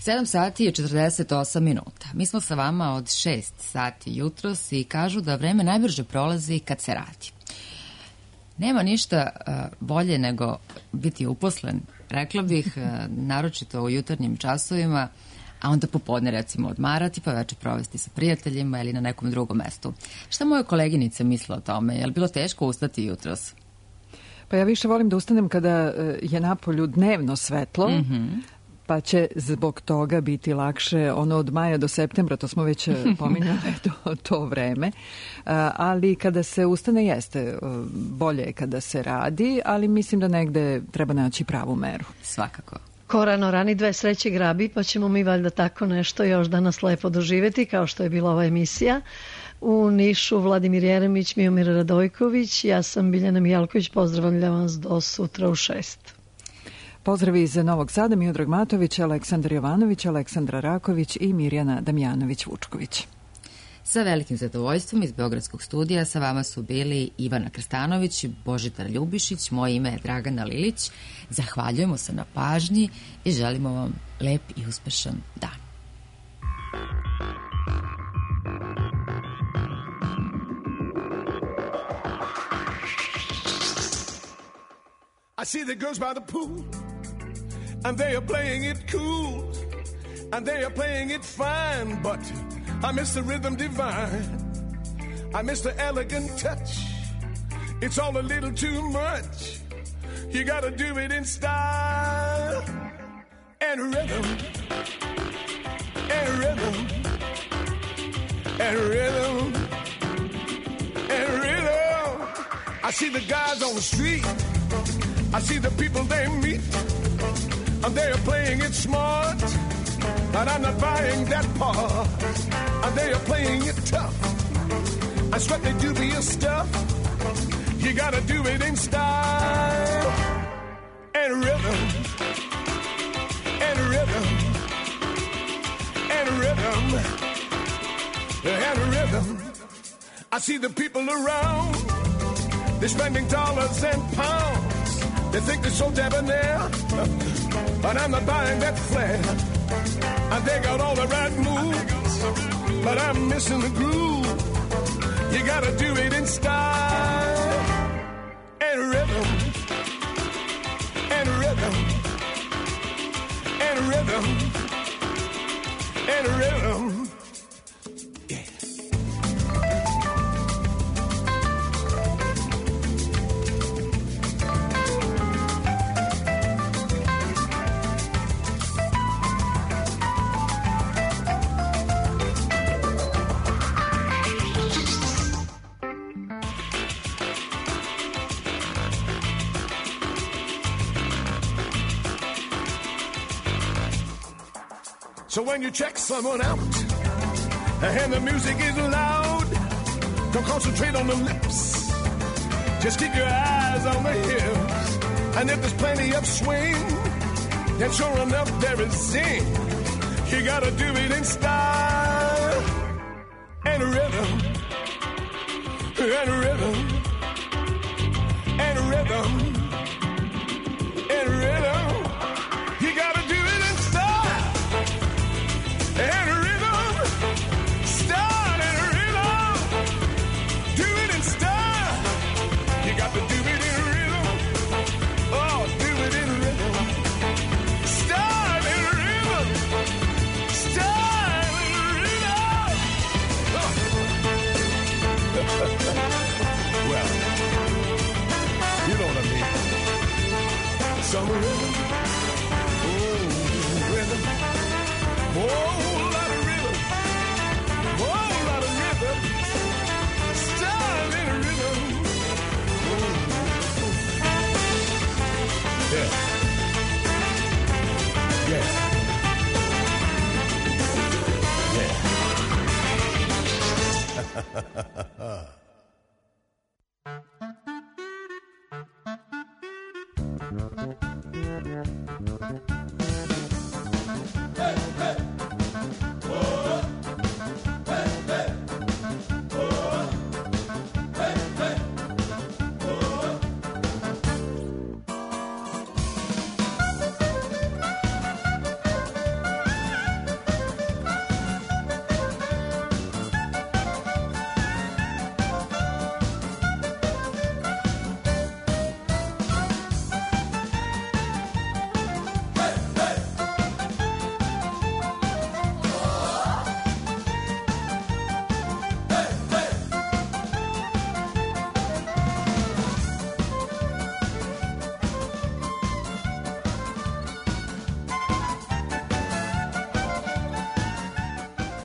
sedam sati i četrdeset osam minuta. Mi smo sa vama od šest sati jutros i kažu da vreme najbrže prolazi kad se radi. Nema ništa uh, bolje nego biti uposlen, rekla bih, uh, naročito u jutarnjim časovima, a onda popodne recimo odmarati pa veče provesti sa prijateljima ili na nekom drugom mestu. Šta moje koleginice misle o tome? Je li bilo teško ustati jutros? Pa ja više volim da ustanem kada je napolju dnevno svetlo, mm-hmm. pa će zbog toga biti lakše ono od maja do septembra, to smo već pominjali to, to vreme, ali kada se ustane jeste bolje kada se radi, ali mislim da negde treba naći pravu meru. Svakako. Ko rano rani dve sreće grabi, pa ćemo mi valjda tako nešto još danas lepo doživeti, kao što je bila ova emisija. U Nišu Vladimir Jeremić, Miomir Radojković, ja sam Biljana Mijalković, pozdravljam vas do sutra u šest. Pozdravi iz Novog Sada, Miodrag Matović, Aleksandar Jovanović, Aleksandra Raković i Mirjana Damjanović-Vučković. Sa velikim zadovoljstvom iz Beogradskog studija sa vama su bili Ivana Krstanović i Božidar Ljubišić. Moje ime je Dragana Lilić. Zahvaljujemo se na pažnji i želimo vam lep i uspešan dan. I see the girls by the pool, and they are playing it cool, and they are playing it fine, but I miss the rhythm divine. I miss the elegant touch. It's all a little too much. You gotta do it in style and rhythm, and rhythm, and rhythm, and rhythm. I see the guys on the street, I see the people they meet, and they are playing it smart, but I'm not buying that part. And they are playing it tough. I sweat the dubious stuff. You gotta do it in style and rhythm, and rhythm, and rhythm, and rhythm. I see the people around, they're spending dollars and pounds. They think they're so debonair, but I'm not buying that flair. And they got all the right moves, but I'm missing the groove. You gotta do it in style and rhythm, and rhythm, and rhythm, and rhythm. Yeah. So when you check someone out and the music is loud, don't concentrate on the lips, just keep your eyes on the hips. And if there's plenty of swing, then sure enough there is zing. You gotta do it in style and rhythm, and rhythm, and rhythm, and rhythm. You gotta do it in style and rhythm, style and rhythm. Do it in style. You got to do it in rhythm. Oh, do it in rhythm. Style and rhythm. Style and rhythm. Oh. Well, you know what I mean. Some rhythm. Oh, rhythm. Oh, lot of rhythm. Oh, lot of rhythm. Style and rhythm. Oh. Yeah. Yeah. Yeah.